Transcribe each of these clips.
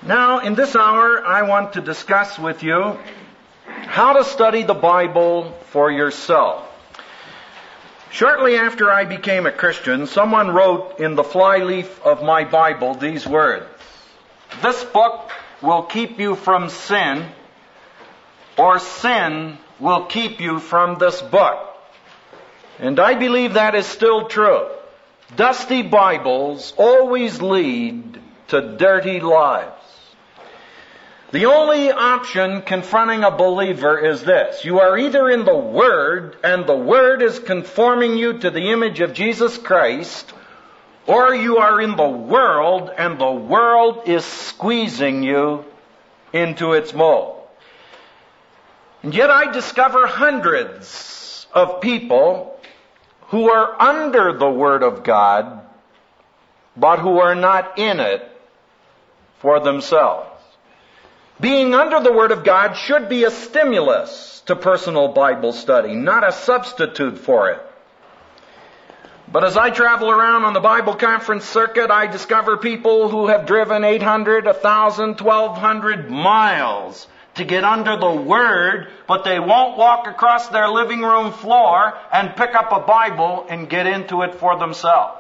Now, in this hour, I want to discuss with you how to study the Bible for yourself. Shortly after I became a Christian, someone wrote in the flyleaf of my Bible these words: "This book will keep you from sin, or sin will keep you from this book." And I believe that is still true. Dusty Bibles always lead to dirty lives. The only option confronting a believer is this: you are either in the Word, and the Word is conforming you to the image of Jesus Christ, or you are in the world, and the world is squeezing you into its mold. And yet I discover hundreds of people who are under the Word of God, but who are not in it for themselves. Being under the Word of God should be a stimulus to personal Bible study, not a substitute for it. But as I travel around on the Bible conference circuit, I discover people who have driven 800, 1,000, 1,200 miles to get under the Word, but they won't walk across their living room floor and pick up a Bible and get into it for themselves.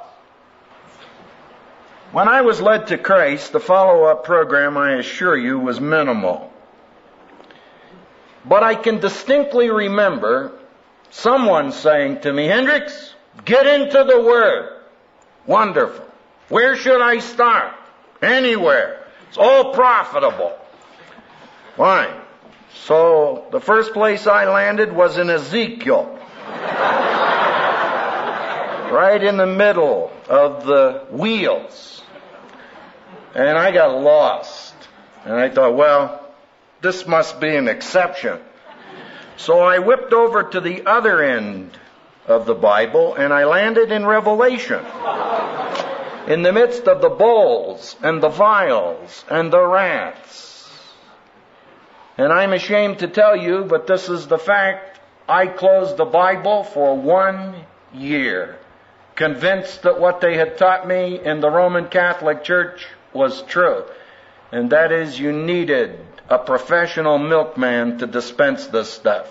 When I was led to Christ, the follow-up program, I assure you, was minimal. But I can distinctly remember someone saying to me, "Hendricks, get into the Word." Wonderful. Where should I start? Anywhere. It's all profitable. Fine. So the first place I landed was in Ezekiel. Right in the middle of the wheels. And I got lost. And I thought, well, this must be an exception. So I whipped over to the other end of the Bible, and I landed in Revelation. In the midst of the bowls and the vials and the rats. And I'm ashamed to tell you, but this is the fact, I closed the Bible for 1 year, convinced that what they had taught me in the Roman Catholic Church was true. And that is, you needed a professional milkman to dispense this stuff.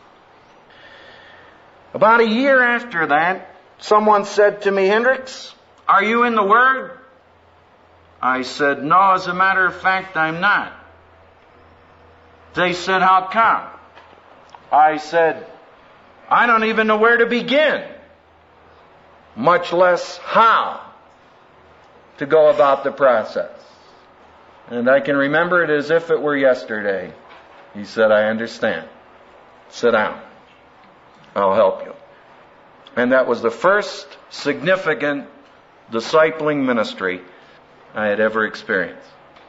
About a year after that, someone said to me, "Hendricks, are you in the Word?" I said, "No, as a matter of fact, I'm not." They said, "How come?" I said, "I don't even know where to begin, much less how to go about the process." And I can remember it as if it were yesterday. He said, "I understand. Sit down. I'll help you." And that was the first significant discipling ministry I had ever experienced.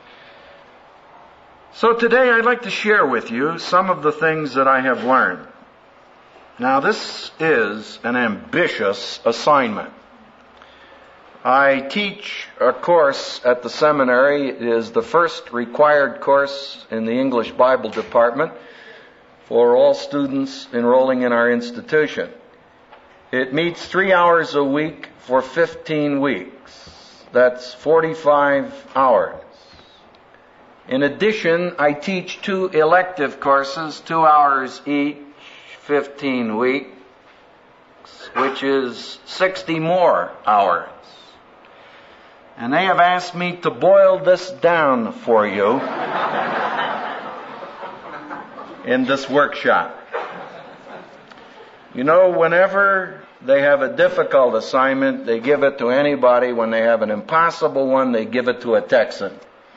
So today I'd like to share with you some of the things that I have learned. Now, this is an ambitious assignment. I teach a course at the seminary. It is the first required course in the English Bible department for all students enrolling in our institution. It meets 3 hours a week for 15 weeks. That's 45 hours. In addition, I teach 2 elective courses, 2 hours each, 15 weeks, which is 60 more hours. And they have asked me to boil this down for you in this workshop. You know, whenever they have a difficult assignment, they give it to anybody. When they have an impossible one, they give it to a Texan.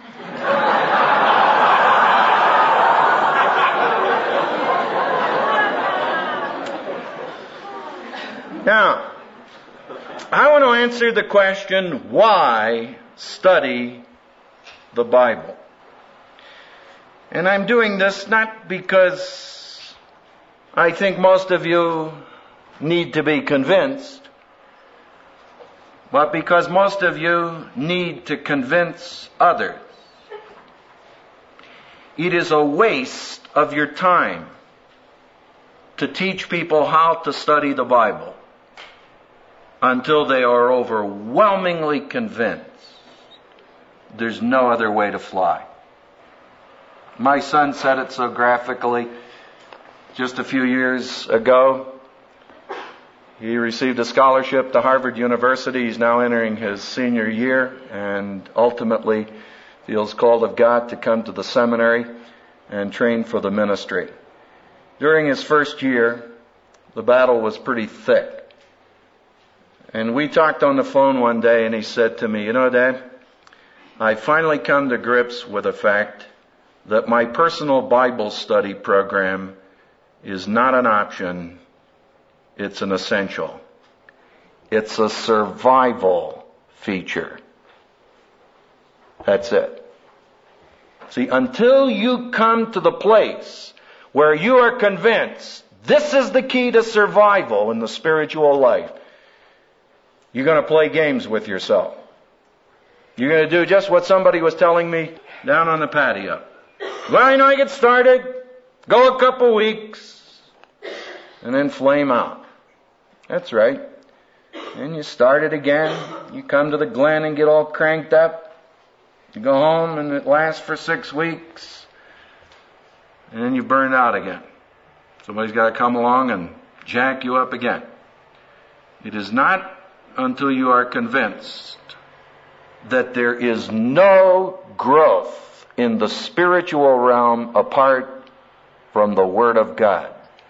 Now, I want to answer the question, why study the Bible? And I'm doing this not because I think most of you need to be convinced, but because most of you need to convince others. It is a waste of your time to teach people how to study the Bible until they are overwhelmingly convinced there's no other way to fly. My son said it so graphically just a few years ago. He received a scholarship to Harvard University. He's now entering his senior year and ultimately feels called of God to come to the seminary and train for the ministry. During his first year, the battle was pretty thick. And we talked on the phone one day and he said to me, "You know, Dad, I finally come to grips with the fact that my personal Bible study program is not an option, it's an essential. It's a survival feature." That's it. See, until you come to the place where you are convinced this is the key to survival in the spiritual life, you're going to play games with yourself. You're going to do just what somebody was telling me down on the patio. Well, you know, I get started, go a couple weeks, and then flame out. That's right. And you start it again. You come to the Glen and get all cranked up. You go home and it lasts for 6 weeks. And then you burn out again. Somebody's got to come along and jack you up again. It is not until you are convinced that there is no growth in the spiritual realm apart from the Word of God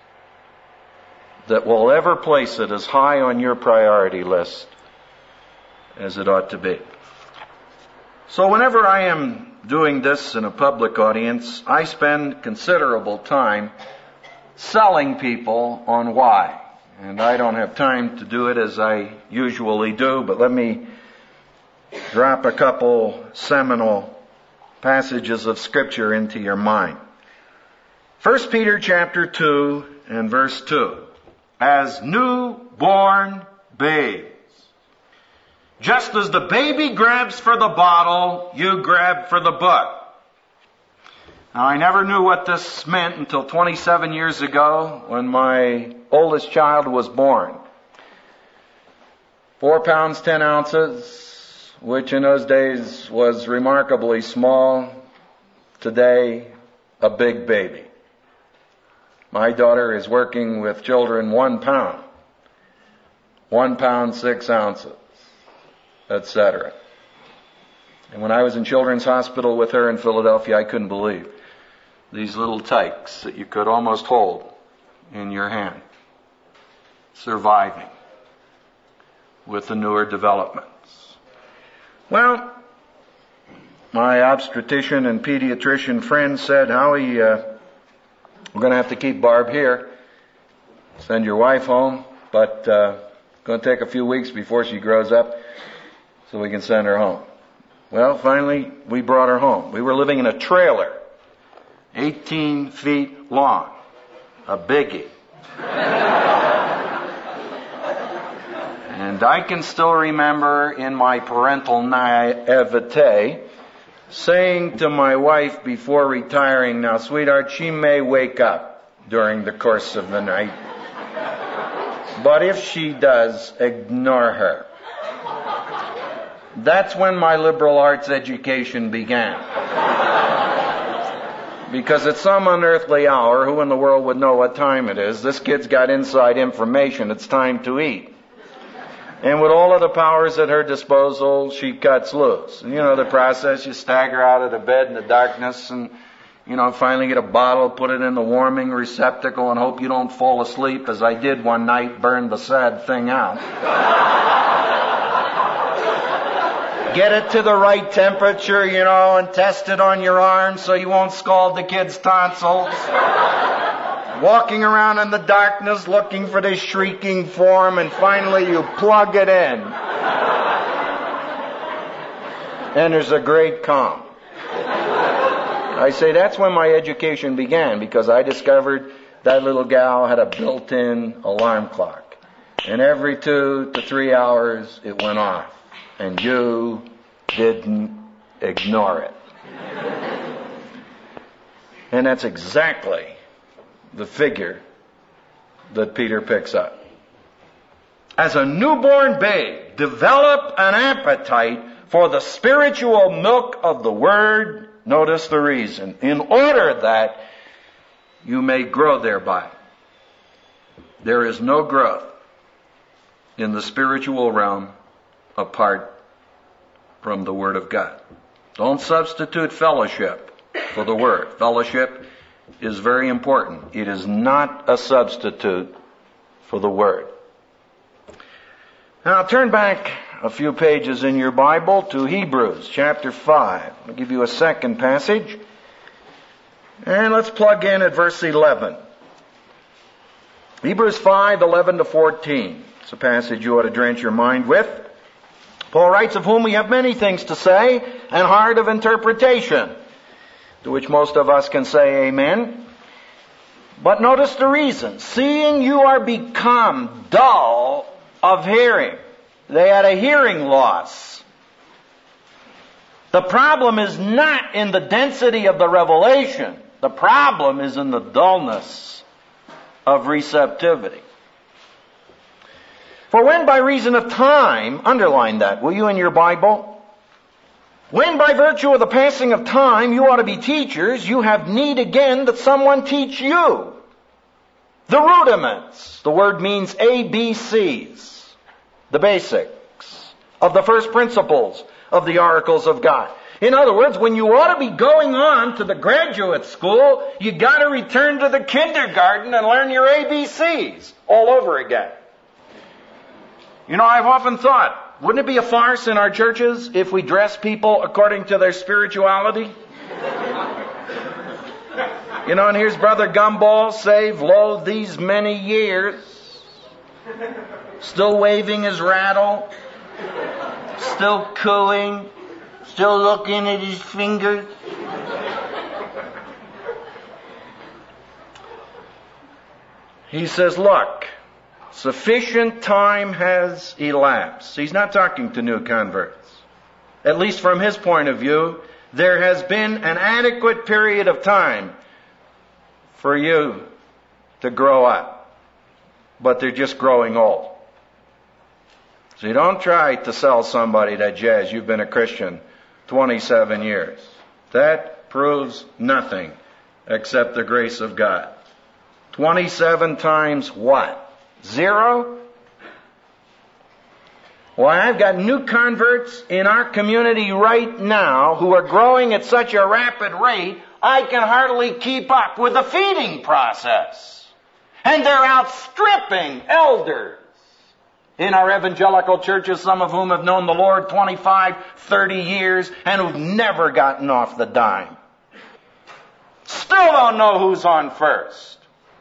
that will ever place it as high on your priority list as it ought to be. So whenever I am doing this in a public audience, I spend considerable time selling people on why. And I don't have time to do it as I usually do, but let me drop a couple seminal passages of Scripture into your mind. 1 Peter chapter 2 and verse 2. As newborn babes, just as the baby grabs for the bottle, you grab for the book. Now, I never knew what this meant until 27 years ago when my oldest child was born. 4 pounds, 10 ounces, which in those days was remarkably small. Today, a big baby. My daughter is working with children 1 pound, 1 pound, 6 ounces, etc. And when I was in Children's Hospital with her in Philadelphia, I couldn't believe these little tykes that you could almost hold in your hand, surviving with the newer developments. Well, my obstetrician and pediatrician friend said, "Howie, we're going to have to keep Barb here, send your wife home, but it's going to take a few weeks before she grows up so we can send her home." Well, finally, we brought her home. We were living in a trailer, 18 feet long, a biggie. And I can still remember in my parental naivete saying to my wife before retiring, "Now, sweetheart, she may wake up during the course of the night, but if she does, ignore her." That's when my liberal arts education began. Because at some unearthly hour, who in the world would know what time it is, this kid's got inside information, it's time to eat. And with all of the powers at her disposal, she cuts loose. And you know the process, you stagger out of the bed in the darkness and, finally get a bottle, put it in the warming receptacle and hope you don't fall asleep, as I did one night, burned the sad thing out. Get it to the right temperature, and test it on your arm so you won't scald the kid's tonsils. Walking around in the darkness looking for this shrieking form, and finally you plug it in. And there's a great calm. I say that's when my education began, because I discovered that little gal had a built-in alarm clock. And every 2 to 3 hours it went off. And you didn't ignore it. And that's exactly the figure that Peter picks up. As a newborn babe, develop an appetite for the spiritual milk of the Word, notice the reason, in order that you may grow thereby. There is no growth in the spiritual realm apart from the Word of God. Don't substitute fellowship for the Word. Fellowship is very important. It is not a substitute for the Word. Now turn back a few pages in your Bible to Hebrews chapter 5. I'll give you a second passage. And let's plug in at verse 11. Hebrews 5, 11 to 14. It's a passage you ought to drench your mind with. Paul writes, of whom we have many things to say and hard of interpretation, to which most of us can say amen. But notice the reason. Seeing you are become dull of hearing. They had a hearing loss. The problem is not in the density of the revelation. The problem is in the dullness of receptivity. For when by reason of time, underline that, will you, in your Bible? When by virtue of the passing of time you ought to be teachers, you have need again that someone teach you the rudiments. The word means ABCs, the basics of the first principles of the oracles of God. In other words, when you ought to be going on to the graduate school, you got to return to the kindergarten and learn your ABCs all over again. You know, I've often thought, wouldn't it be a farce in our churches if we dress people according to their spirituality? You know, and here's Brother Gumball, saved, lo, these many years, still waving his rattle, still cooing, still looking at his fingers. He says, look, sufficient time has elapsed. He's not talking to new converts. At least from his point of view, there has been an adequate period of time for you to grow up. But they're just growing old. So you don't try to sell somebody that, Jazz, you've been a Christian 27 years. That proves nothing except the grace of God. 27 times what? 0? Why, I've got new converts in our community right now who are growing at such a rapid rate, I can hardly keep up with the feeding process. And they're outstripping elders in our evangelical churches, some of whom have known the Lord 25, 30 years and who've never gotten off the dime. Still don't know who's on first.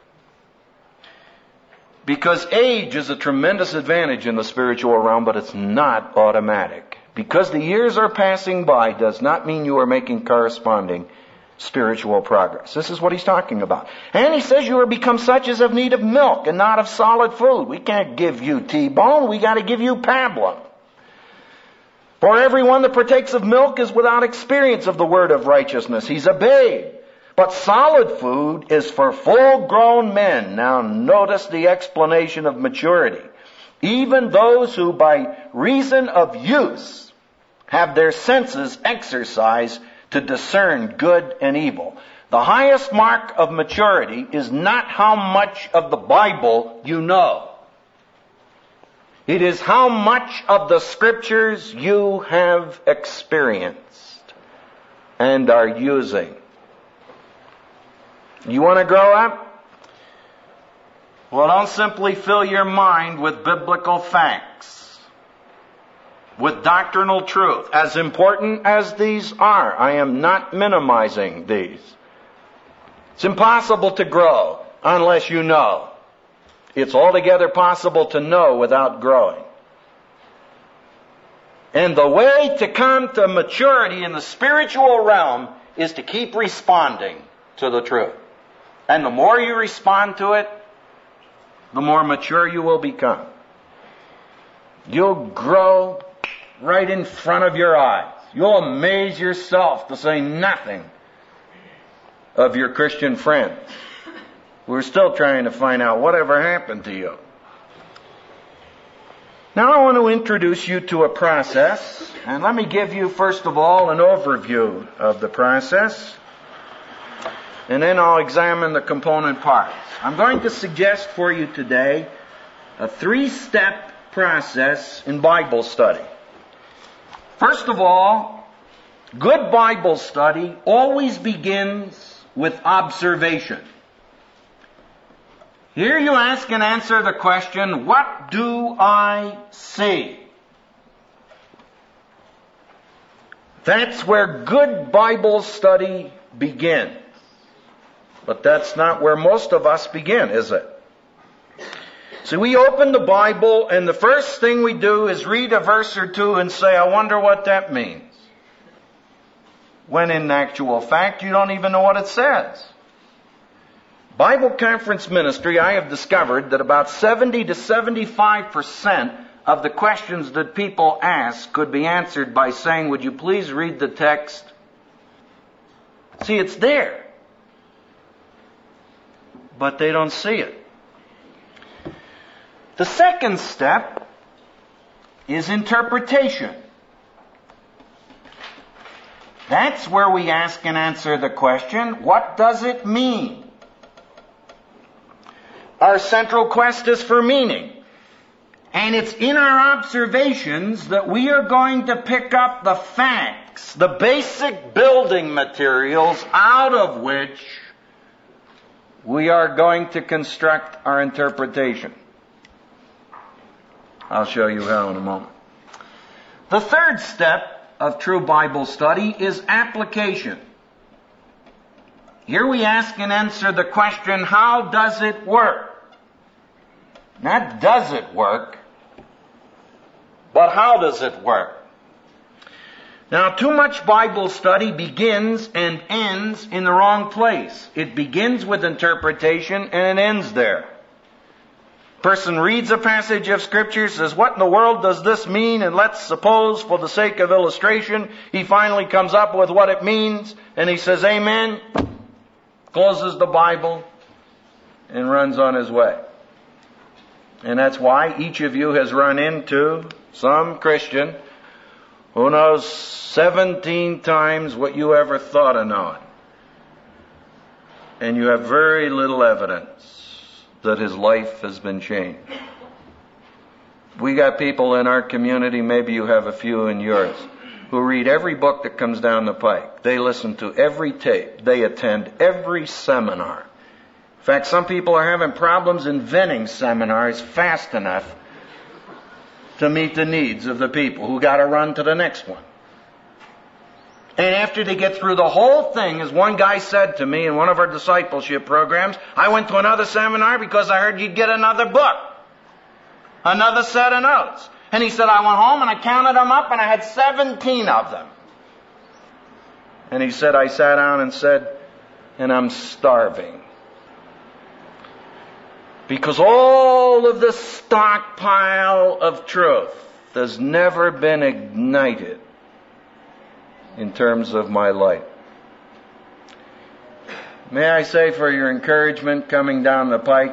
Because age is a tremendous advantage in the spiritual realm, but it's not automatic. Because the years are passing by does not mean you are making corresponding spiritual progress. This is what he's talking about. And he says you are become such as have need of milk and not of solid food. We can't give you T-bone, we got to give you pablum. For everyone that partakes of milk is without experience of the word of righteousness. He's a babe. But solid food is for full-grown men. Now notice the explanation of maturity. Even those who by reason of use have their senses exercised to discern good and evil. The highest mark of maturity is not how much of the Bible you know. It is how much of the Scriptures you have experienced and are using. You want to grow up? Well, don't simply fill your mind with biblical facts, with doctrinal truth. As important as these are, I am not minimizing these. It's impossible to grow unless you know. It's altogether possible to know without growing. And the way to come to maturity in the spiritual realm is to keep responding to the truth. And the more you respond to it, the more mature you will become. You'll grow right in front of your eyes. You'll amaze yourself, to say nothing of your Christian friends who are still trying to find out whatever happened to you. Now I want to introduce you to a process, and let me give you first of all an overview of the process, and then I'll examine the component parts. I'm going to suggest for you today a 3-step process in Bible study. First of all, good Bible study always begins with observation. Here you ask and answer the question, what do I see? That's where good Bible study begins. But that's not where most of us begin, is it? So we open the Bible and the first thing we do is read a verse or two and say, I wonder what that means. When in actual fact, you don't even know what it says. Bible conference ministry, I have discovered that about 70 to 75% of the questions that people ask could be answered by saying, would you please read the text? See, it's there. But they don't see it. The second step is interpretation. That's where we ask and answer the question, what does it mean? Our central quest is for meaning. And it's in our observations that we are going to pick up the facts, the basic building materials out of which we are going to construct our interpretation. I'll show you how in a moment. The third step of true Bible study is application. Here we ask and answer the question, how does it work? Not does it work, but how does it work? Now, too much Bible study begins and ends in the wrong place. It begins with interpretation and it ends there. Person reads a passage of Scripture, says, what in the world does this mean? And let's suppose, for the sake of illustration, he finally comes up with what it means, and he says, amen, closes the Bible, and runs on his way. And that's why each of you has run into some Christian who knows 17 times what you ever thought of knowing. And you have very little evidence that his life has been changed. We got people in our community, maybe you have a few in yours, who read every book that comes down the pike. They listen to every tape. They attend every seminar. In fact, some people are having problems inventing seminars fast enough to meet the needs of the people who got to run to the next one. And after they get through the whole thing, as one guy said to me in one of our discipleship programs, I went to another seminar because I heard you'd get another book, another set of notes. And he said, I went home and I counted them up and I had 17 of them. And he said, I sat down and said, and I'm starving. Because all of this stockpile of truth has never been ignited in terms of my life. May I say, for your encouragement coming down the pike,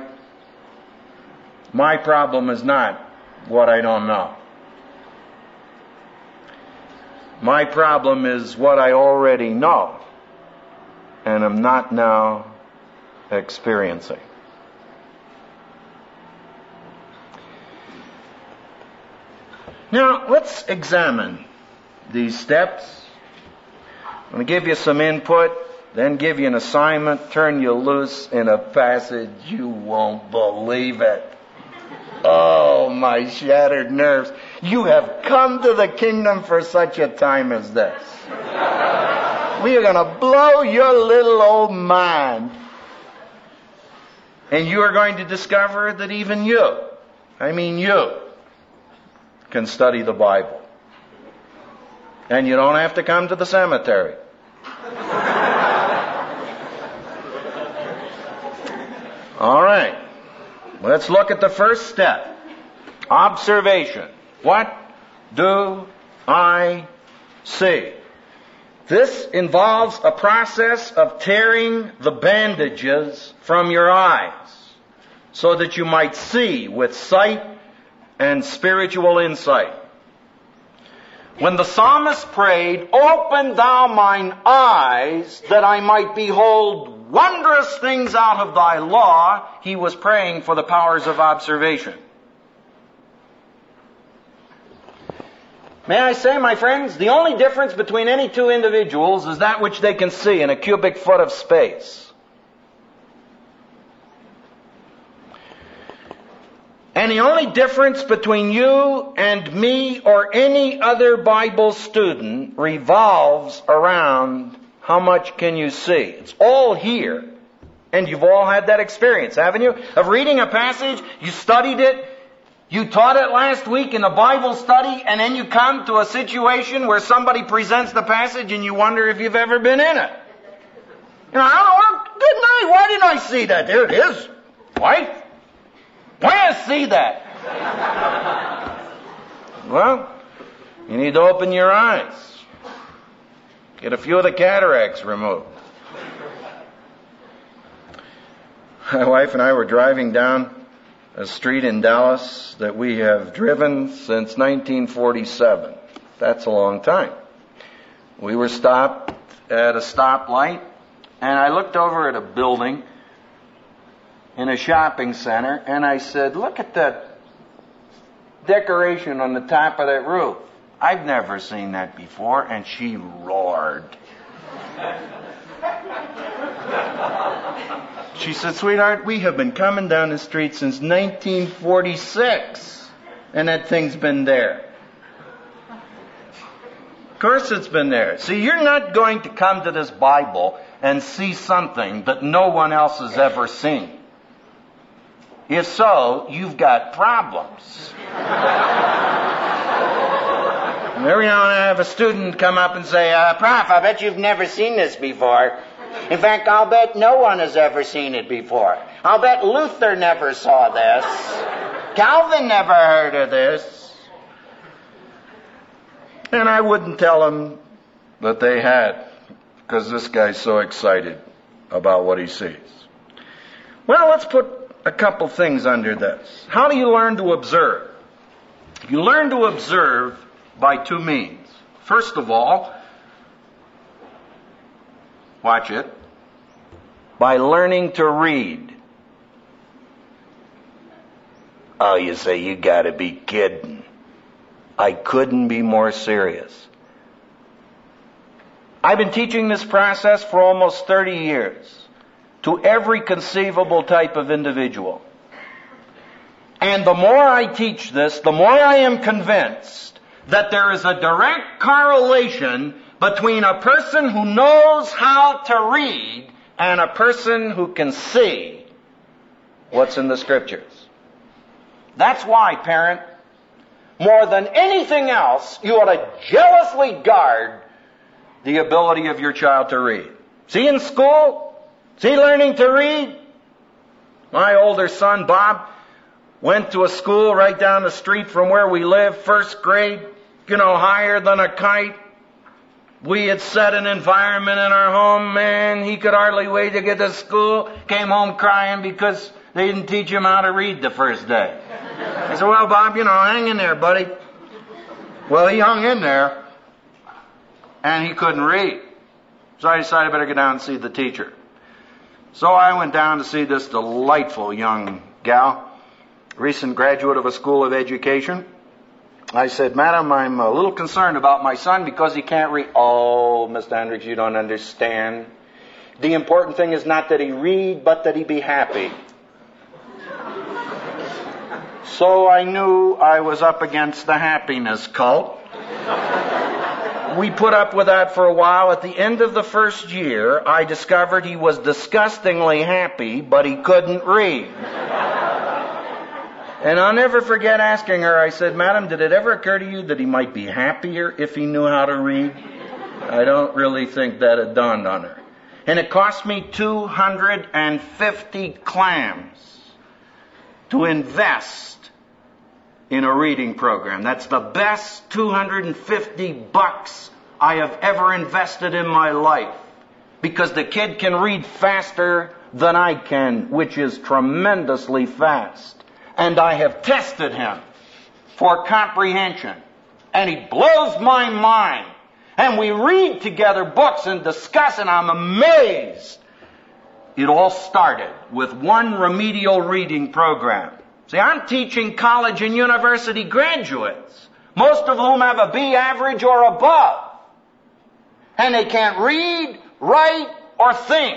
my problem is not what I don't know. My problem is what I already know and am not now experiencing. Now, let's examine these steps. I'm going to give you some input, then give you an assignment, turn you loose in a passage you won't believe it. Oh, my shattered nerves. You have come to the kingdom for such a time as this. We are going to blow your little old mind. And you are going to discover that even you, can study the Bible. And you don't have to come to the cemetery. All right. Let's look at the first step. Observation. What do I see? This involves a process of tearing the bandages from your eyes so that you might see with sight and spiritual insight. When the psalmist prayed, "Open thou mine eyes, that I might behold wondrous things out of thy law," he was praying for the powers of observation. May I say, my friends, the only difference between any two individuals is that which they can see in a cubic foot of space. And the only difference between you and me or any other Bible student revolves around how much can you see. It's all here. And you've all had that experience, haven't you? Of reading a passage, you studied it, you taught it last week in a Bible study, and then you come to a situation where somebody presents the passage and you wonder if you've ever been in it. You know, oh, good night, why didn't I see that? There it is. Why? Why did I see that? Well, you need to open your eyes. Get a few of the cataracts removed. My wife and I were driving down a street in Dallas that we have driven since 1947. That's a long time. We were stopped at a stoplight, and I looked over at a building in a shopping center, and I said, "Look at that decoration on the top of that roof. I've never seen that before." And she roared. She said, "Sweetheart, we have been coming down the street since 1946, and that thing's been there." Of course it's been there. See, you're not going to come to this Bible and see something that no one else has ever seen. If so, you've got problems. Every now and then I have a student come up and say, "Prof, I bet you've never seen this before. In fact, I'll bet no one has ever seen it before. I'll bet Luther never saw this. Calvin never heard of this." And I wouldn't tell them that they had, because this guy's so excited about what he sees. Well, let's put a couple things under this. How do you learn to observe? You learn to observe by two means. First of all, watch it, by learning to read. Oh, you say, "You gotta be kidding." I couldn't be more serious. I've been teaching this process for almost 30 years. To every conceivable type of individual. And the more I teach this, the more I am convinced that there is a direct correlation between a person who knows how to read and a person who can see what's in the Scriptures. That's why, parent, more than anything else, you ought to jealously guard the ability of your child to read. See, in school, is he learning to read? My older son, Bob, went to a school right down the street from where we live, first grade, higher than a kite. We had set an environment in our home, man, he could hardly wait to get to school. Came home crying because they didn't teach him how to read the first day. I said, "Well, Bob, hang in there, buddy." Well, he hung in there, and he couldn't read. So I decided I better go down and see the teacher. So I went down to see this delightful young gal, recent graduate of a school of education. I said, "Madam, I'm a little concerned about my son because he can't read." "Oh, Mr. Hendricks, you don't understand. The important thing is not that he read, but that he be happy." So I knew I was up against the happiness cult. We put up with that for a while. At the end of the first year, I discovered he was disgustingly happy, but he couldn't read. And I'll never forget asking her, I said, "Madam, did it ever occur to you that he might be happier if he knew how to read?" I don't really think that had dawned on her. And it cost me 250 clams to invest in a reading program. That's the best $250 I have ever invested in my life. Because the kid can read faster than I can, which is tremendously fast. And I have tested him. for comprehension. And he blows my mind. And we read together books and discuss, and I'm amazed. It all started with one remedial reading program. See, I'm teaching college and university graduates, most of whom have a B average or above. And they can't read, write, or think.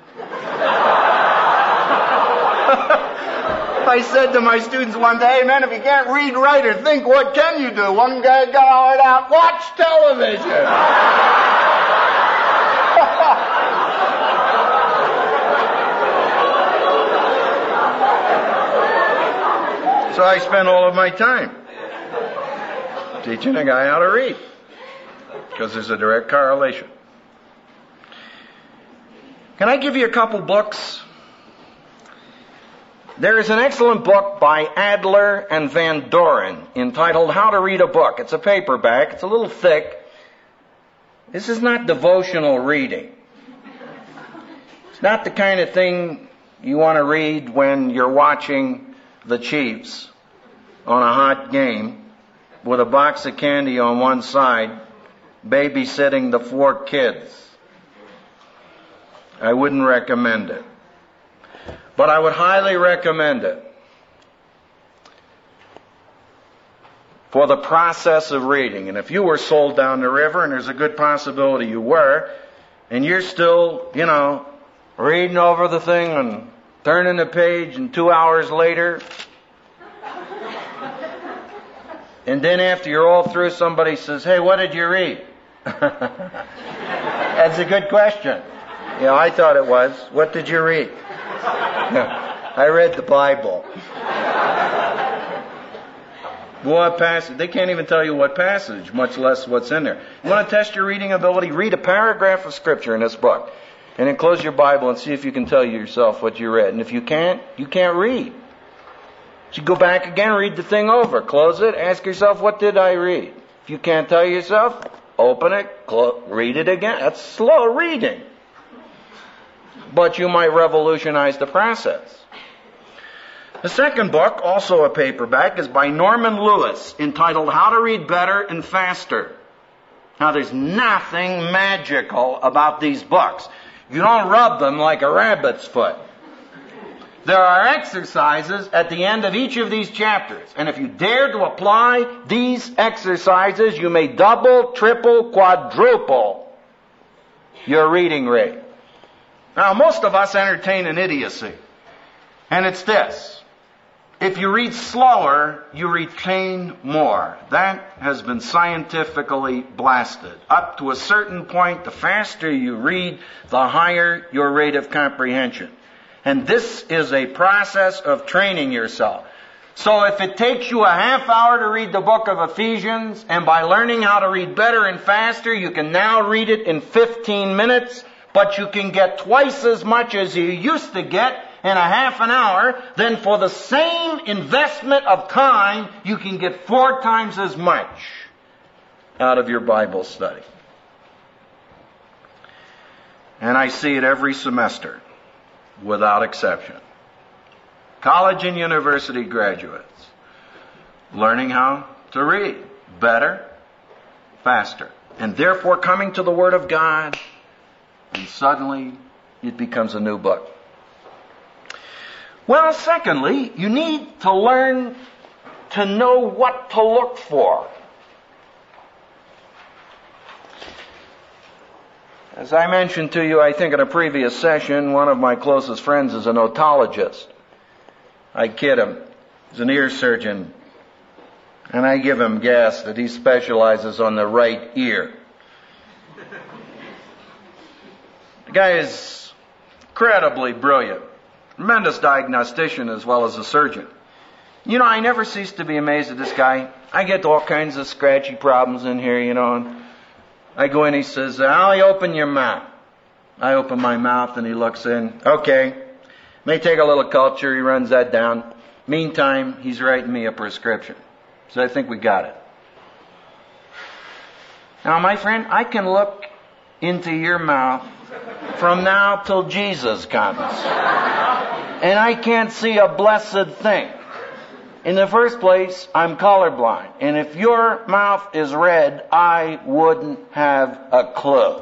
I said to my students one day, hey man, if you can't read, write, or think, what can you do? One guy got all out, watch television. So I spent all of my time teaching a guy how to read, because there's a direct correlation. Can I give you a couple books? There is an excellent book by Adler and Van Doren entitled How to Read a Book. It's a paperback. It's a little thick. This is not devotional reading. It's not the kind of thing you want to read when you're watching the Chiefs on a hot game with a box of candy on one side, babysitting the 4 kids. I wouldn't recommend it. But I would highly recommend it for the process of reading. And if you were sold down the river, and there's a good possibility you were, and you're still, reading over the thing and turning the page, and 2 hours later, and then after you're all through, somebody says, hey, what did you read? That's a good question. Yeah, I thought it was. What did you read? I read the Bible. What passage? They can't even tell you what passage, much less what's in there. You want to test your reading ability? Read a paragraph of Scripture in this book. And then close your Bible and see if you can tell yourself what you read. And if you can't, you can't read. So you go back again, read the thing over. Close it, ask yourself, what did I read? If you can't tell yourself, open it, read it again. That's slow reading. But you might revolutionize the process. The second book, also a paperback, is by Norman Lewis, entitled How to Read Better and Faster. Now, there's nothing magical about these books. You don't rub them like a rabbit's foot. There are exercises at the end of each of these chapters. And if you dare to apply these exercises, you may double, triple, quadruple your reading rate. Now, most of us entertain an idiocy. And it's this. If you read slower, you retain more. That has been scientifically blasted. Up to a certain point, the faster you read, the higher your rate of comprehension. And this is a process of training yourself. So if it takes you a half hour to read the book of Ephesians, and by learning how to read better and faster, you can now read it in 15 minutes, but you can get twice as much as you used to get in a half an hour, then for the same investment of time, you can get 4 times as much out of your Bible study. And I see it every semester, without exception. College and university graduates learning how to read better, faster, and therefore coming to the Word of God, and suddenly it becomes a new book. Well, secondly, you need to learn to know what to look for. As I mentioned to you, I think in a previous session, one of my closest friends is an otologist. I kid him. He's an ear surgeon. And I give him gas that he specializes on the right ear. The guy is incredibly brilliant. Tremendous diagnostician as well as a surgeon. You know, I never cease to be amazed at this guy. I get all kinds of scratchy problems in here, and I go in, he says, Ollie, open your mouth. I open my mouth and he looks in. Okay. May take a little culture, he runs that down. Meantime, he's writing me a prescription. So I think we got it. Now, my friend, I can look into your mouth from now till Jesus comes. And I can't see a blessed thing. In the first place, I'm colorblind. And if your mouth is red, I wouldn't have a clue.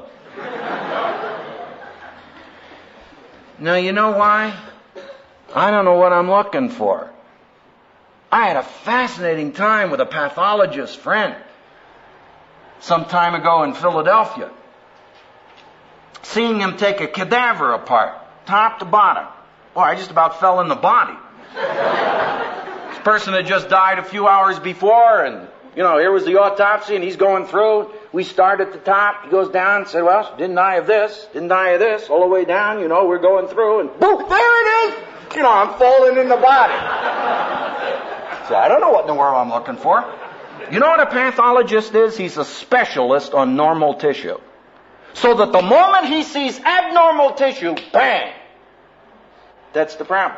Now, you know why? I don't know what I'm looking for. I had a fascinating time with a pathologist friend some time ago in Philadelphia. Seeing him take a cadaver apart, top to bottom. Boy, I just about fell in the body. This person had just died a few hours before, and, here was the autopsy, and he's going through. We start at the top. He goes down and said, well, didn't die of this, all the way down, we're going through, and boom, there it is! I'm falling in the body. So I don't know what in the world I'm looking for. You know what a pathologist is? He's a specialist on normal tissue. So that the moment he sees abnormal tissue, bang! That's the problem.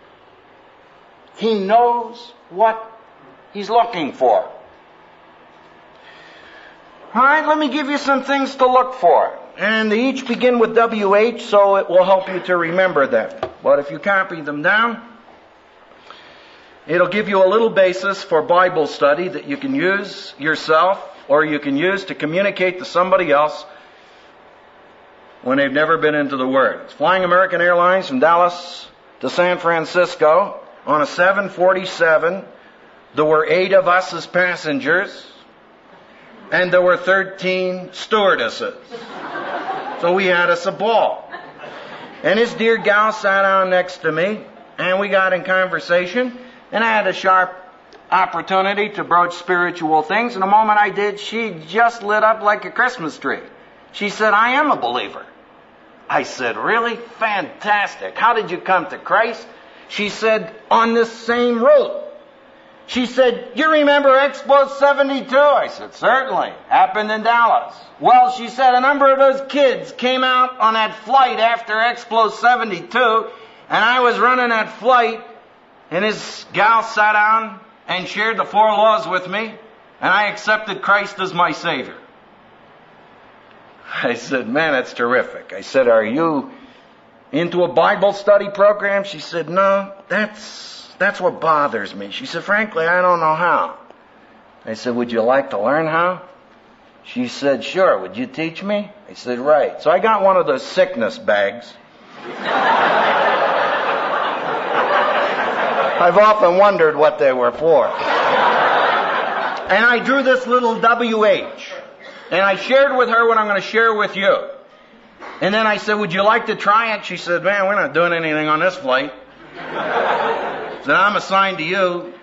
He knows what he's looking for. All right, let me give you some things to look for. And they each begin with WH, so it will help you to remember them. But if you copy them down, it'll give you a little basis for Bible study that you can use yourself or you can use to communicate to somebody else when they've never been into the Word. It's flying American Airlines from Dallas to San Francisco on a 747. There were 8 of us as passengers, and there were 13 stewardesses. So we had us a ball. And this dear gal sat down next to me, and we got in conversation, and I had a sharp opportunity to broach spiritual things, and the moment I did, she just lit up like a Christmas tree. She said, I am a believer. I said, really? Fantastic. How did you come to Christ? She said, on this same route. She said, you remember Expo 72? I said, certainly. Happened in Dallas. Well, she said, a number of those kids came out on that flight after Expo 72, and I was running that flight, and this gal sat down and shared the 4 laws with me, and I accepted Christ as my Savior. I said, man, that's terrific. I said, are you into a Bible study program? She said, no, that's what bothers me. She said, frankly, I don't know how. I said, would you like to learn how? She said, sure. Would you teach me? I said, right. So I got one of those sickness bags. I've often wondered what they were for. And I drew this little WH. And I shared with her what I'm going to share with you. And then I said, would you like to try it? She said, man, we're not doing anything on this flight. I said, I'm assigned to you.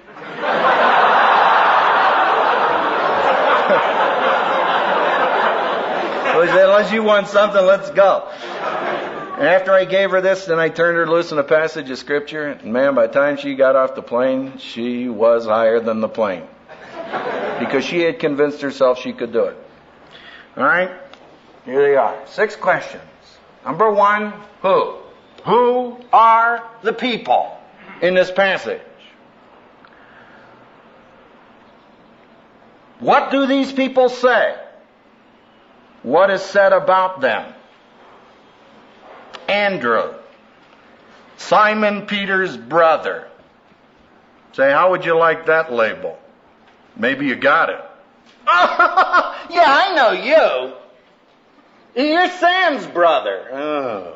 So he said, unless you want something, let's go. And after I gave her this, then I turned her loose in a passage of Scripture. And man, by the time she got off the plane, she was higher than the plane. Because she had convinced herself she could do it. All right? Here they are. 6 questions. Number 1, who? Who are the people in this passage? What do these people say? What is said about them? Andrew, Simon Peter's brother. Say, how would you like that label? Maybe you got it. Yeah, I know you. You're Sam's brother. Oh.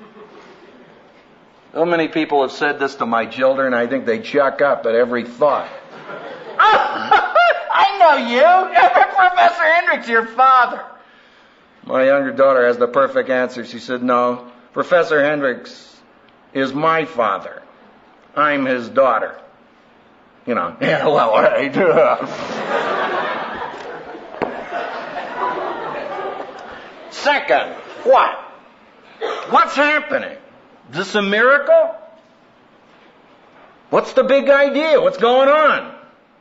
So many people have said this to my children, I think they chuck up at every thought. I know you. Professor Hendricks, your father. My younger daughter has the perfect answer. She said, no, Professor Hendricks is my father. I'm his daughter. Yeah, well, right. Second, what? What's happening? Is this a miracle? What's the big idea? What's going on?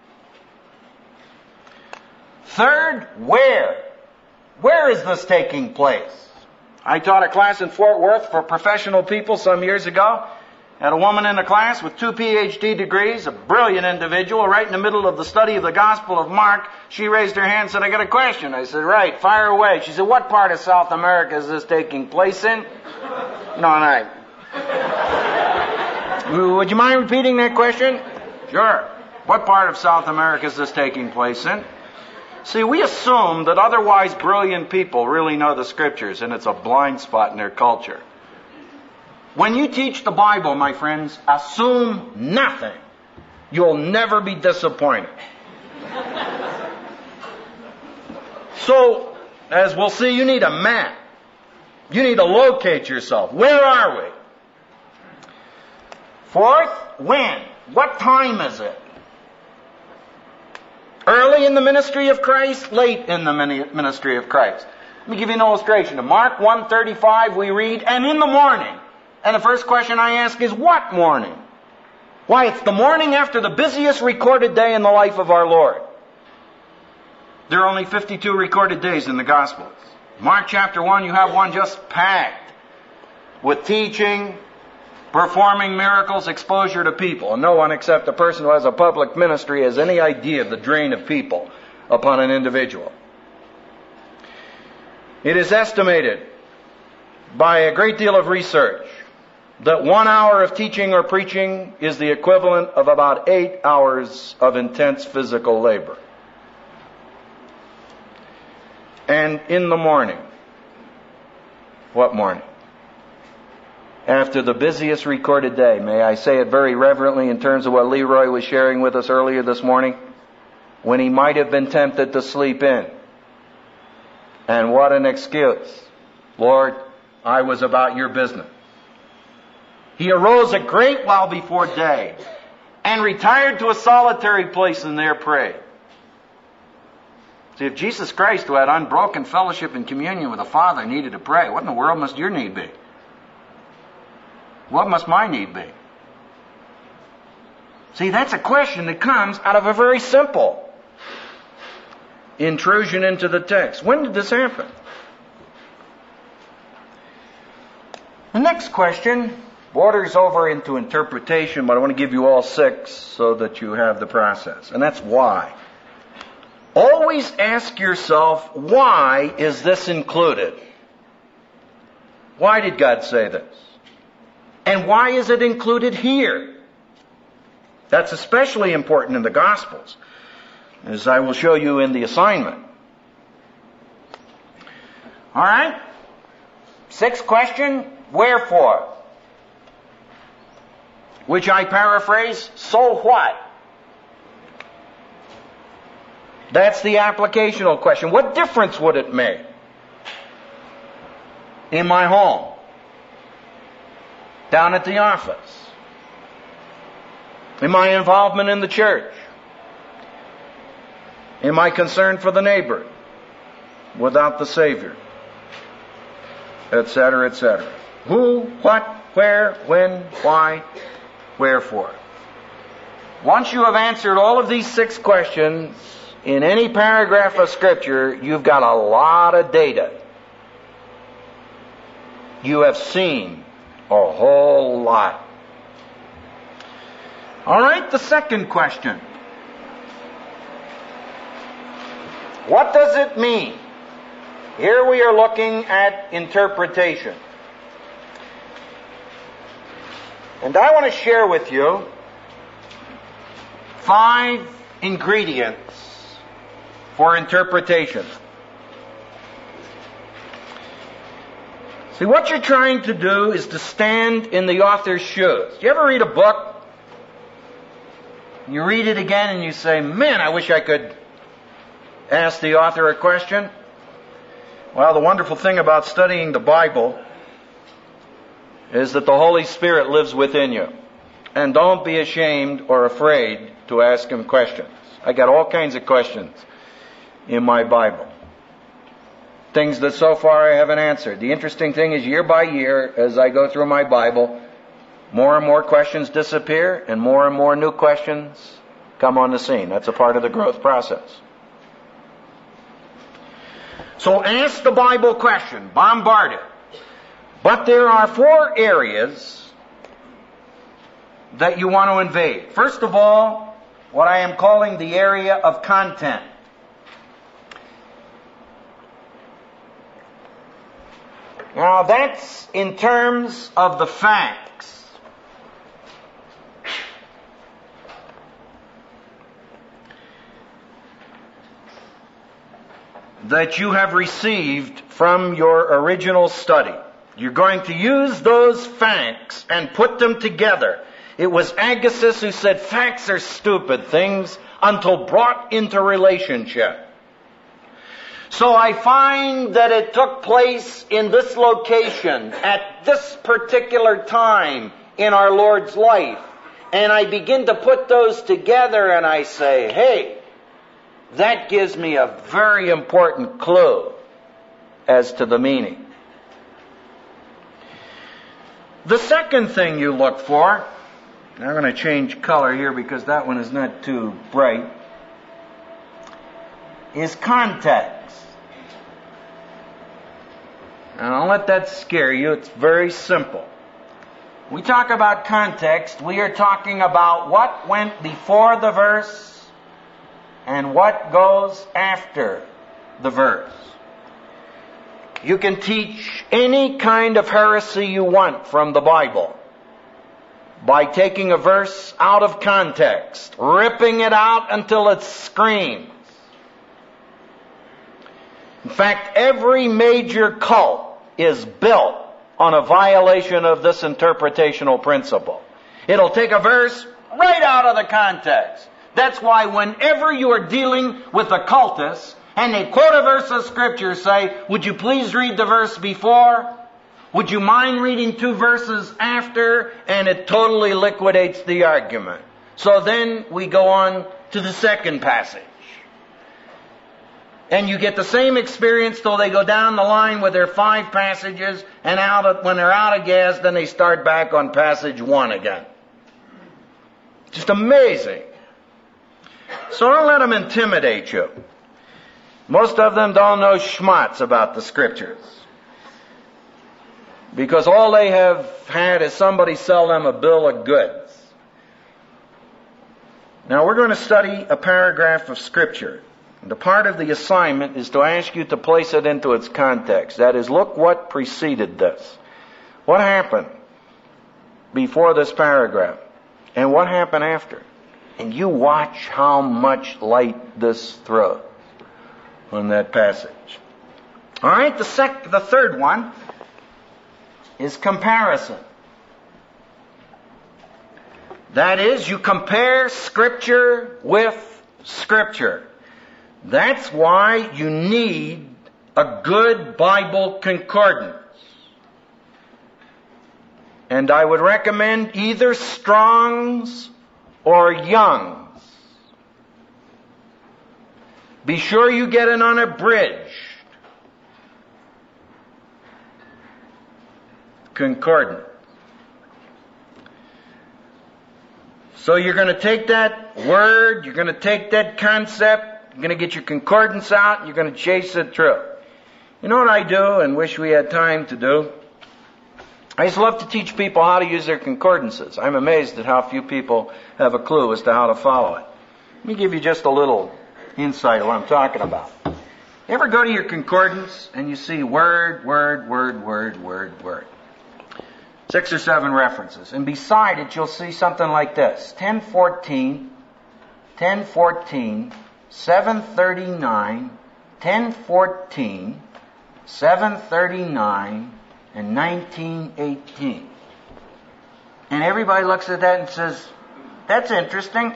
Third, where? Where is this taking place? I taught a class in Fort Worth for professional people some years ago. Had a woman in the class with 2 PhD degrees, a brilliant individual, right in the middle of the study of the Gospel of Mark. She raised her hand and said, I got a question. I said, right, fire away. She said, what part of South America is this taking place in? No. Would you mind repeating that question? Sure. What part of South America is this taking place in? See, we assume that otherwise brilliant people really know the Scriptures, and it's a blind spot in their culture. When you teach the Bible, my friends, assume nothing. You'll never be disappointed. So, as we'll see, you need a map. You need to locate yourself. Where are we? Fourth, when? What time is it? Early in the ministry of Christ, late in the ministry of Christ. Let me give you an illustration. In Mark 1:35 we read, and in the morning. And the first question I ask is, what morning? Why, it's the morning after the busiest recorded day in the life of our Lord. There are only 52 recorded days in the Gospels. Mark chapter 1, you have one just packed with teaching, performing miracles, exposure to people. And no one except a person who has a public ministry has any idea of the drain of people upon an individual. It is estimated by a great deal of research that 1 hour of teaching or preaching is the equivalent of about 8 hours of intense physical labor. And in the morning. What morning? After the busiest recorded day. May I say it very reverently in terms of what Leroy was sharing with us earlier this morning? When he might have been tempted to sleep in. And what an excuse. Lord, I was about your business. He arose a great while before day and retired to a solitary place and there prayed. See, if Jesus Christ, who had unbroken fellowship and communion with the Father, needed to pray, what in the world must your need be? What must my need be? See, that's a question that comes out of a very simple intrusion into the text. When did this happen? The next question borders over into interpretation, but I want to give you all 6 so that you have the process. And that's why. Always ask yourself, why is this included? Why did God say this? And why is it included here? That's especially important in the Gospels, as I will show you in the assignment. All right? 6th question, wherefore? Which I paraphrase, so what? That's the applicational question. What difference would it make in my home, down at the office, in my involvement in the church, in my concern for the neighbor without the Savior, etc., etc. Who, what, where, when, why, wherefore. Once you have answered all of these 6 questions, in any paragraph of Scripture, you've got a lot of data. You have seen a whole lot. All right, the second question. What does it mean? Here we are looking at interpretation. And I want to share with you 5 ingredients for interpretation. See, what you're trying to do is to stand in the author's shoes. Do you ever read a book? You read it again and you say, man, I wish I could ask the author a question. Well, the wonderful thing about studying the Bible is that the Holy Spirit lives within you. And don't be ashamed or afraid to ask Him questions. I got all kinds of questions in my Bible. Things that so far I haven't answered. The interesting thing is, year by year, as I go through my Bible, more and more questions disappear and more new questions come on the scene. That's a part of the growth process. So ask the Bible question. Bombard it. But there are 4 areas that you want to invade. First of all, what I am calling the area of content. Now that's in terms of the facts. that you have received from your original study. You're going to use those facts and put them together. It was Agassiz who said facts are stupid things until brought into relationship. So I find that it took place in this location at this particular time in our Lord's life. And I begin to put those together and I say, hey, that gives me a very important clue as to the meaning. The second thing you look for, I'm going to change color here because that one is not too bright, is context. Now, don't let that scare you. It's very simple. We talk about context. We are talking about what went before the verse and what goes after the verse. You can teach any kind of heresy you want from the Bible by taking a verse out of context, ripping it out until it screams. In fact, every major cult is built on a violation of this interpretational principle. It'll take a verse right out of the context. That's why whenever you are dealing with a cultist and they quote a verse of Scripture, say, would you please read the verse before? Would you mind reading 2 verses after? And it totally liquidates the argument. So then we go on to the second passage. And you get the same experience till they go down the line with their 5 passages, and when they're out of gas, then they start back on passage 1 again. Just amazing. So don't let them intimidate you. Most of them don't know schmutz about the Scriptures, because all they have had is somebody sell them a bill of goods. Now we're going to study a paragraph of Scripture. The part of the assignment is to ask you to place it into its context. That is, look what preceded this. What happened before this paragraph? And what happened after? And you watch how much light this throws on that passage. All right, the third one is comparison. That is, you compare Scripture with Scripture. That's why you need a good Bible concordance. And I would recommend either Strong's or Young's. Be sure you get an unabridged concordance. So you're going to take that word, you're going to take that concept, you're going to get your concordance out, and you're going to chase it through. You know what I do and wish we had time to do? I just love to teach people how to use their concordances. I'm amazed at how few people have a clue as to how to follow it. Let me give you just a little insight of what I'm talking about. You ever go to your concordance and you see word, word, word, word, word, word? 6 or 7 references. And beside it you'll see something like this. 1014, 1014, 739, 1014, 739, and 1918. And everybody looks at that and says, that's interesting.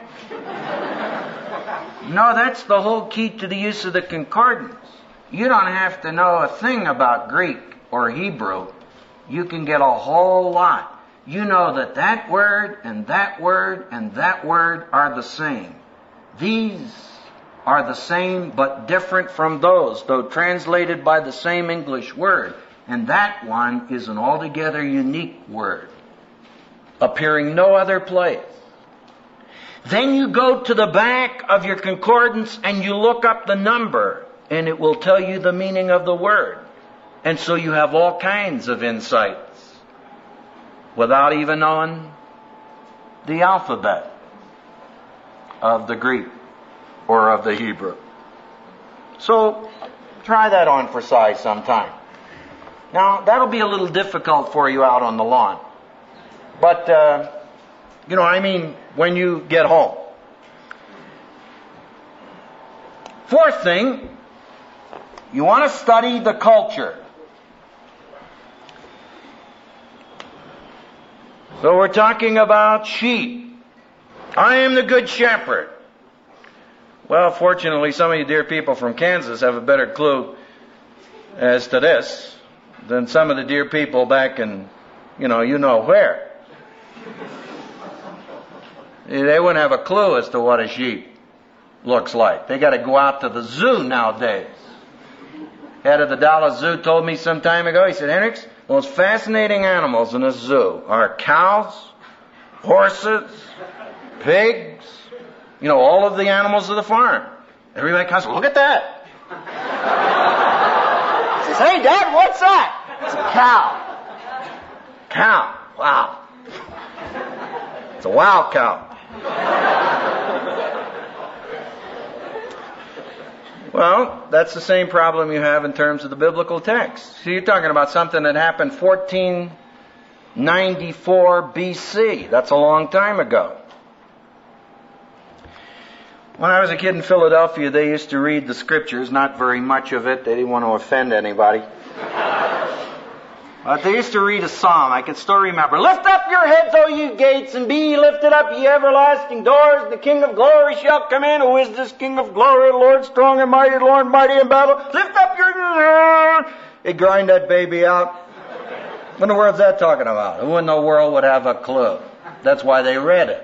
No, that's the whole key to the use of the concordance. You don't have to know a thing about Greek or Hebrew. You can get a whole lot. You know that that word and that word and that word are the same. These are the same but different from those, though translated by the same English word. And that one is an altogether unique word, appearing no other place. Then you go to the back of your concordance and you look up the number, and it will tell you the meaning of the word. And so you have all kinds of insights without even knowing the alphabet of the Greek or of the Hebrew. So try that on for size sometime. Now, that'll be a little difficult for you out on the lawn. But, when you get home. Fourth thing You want to study the culture. So we're talking about sheep. I am the good shepherd. Well, fortunately, some of you dear people from Kansas have a better clue as to this than some of the dear people back in, you know where. They wouldn't have a clue as to what a sheep looks like. They got to go out to the zoo nowadays. Head of the Dallas Zoo told me some time ago, he said, Hendricks, the most fascinating animals in this zoo are cows, horses, pigs, all of the animals of the farm. Everybody comes, look at that. He says, hey, Dad, what's that? It's a cow. Cow. Wow. It's a wild cow. Well, that's the same problem you have in terms of the biblical text. So you're talking about something that happened 1494 BC. That's a long time ago. When I was a kid in Philadelphia, they used to read the scriptures, not very much of it. They didn't want to offend anybody. But they used to read a psalm. I can still remember. Lift up your heads, O ye gates, and be ye lifted up, ye everlasting doors. The King of glory shall come in. Who is this King of glory? Lord strong and mighty, Lord mighty in battle. Lift up your... It grind that baby out. What in the world's that talking about? Who in the world would have a clue? That's why they read it.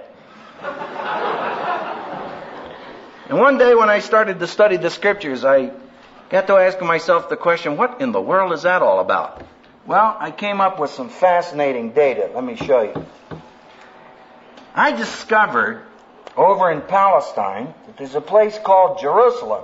And one day when I started to study the scriptures, I got to ask myself the question, what in the world is that all about? Well, I came up with some fascinating data. Let me show you. I discovered over in Palestine that there's a place called Jerusalem,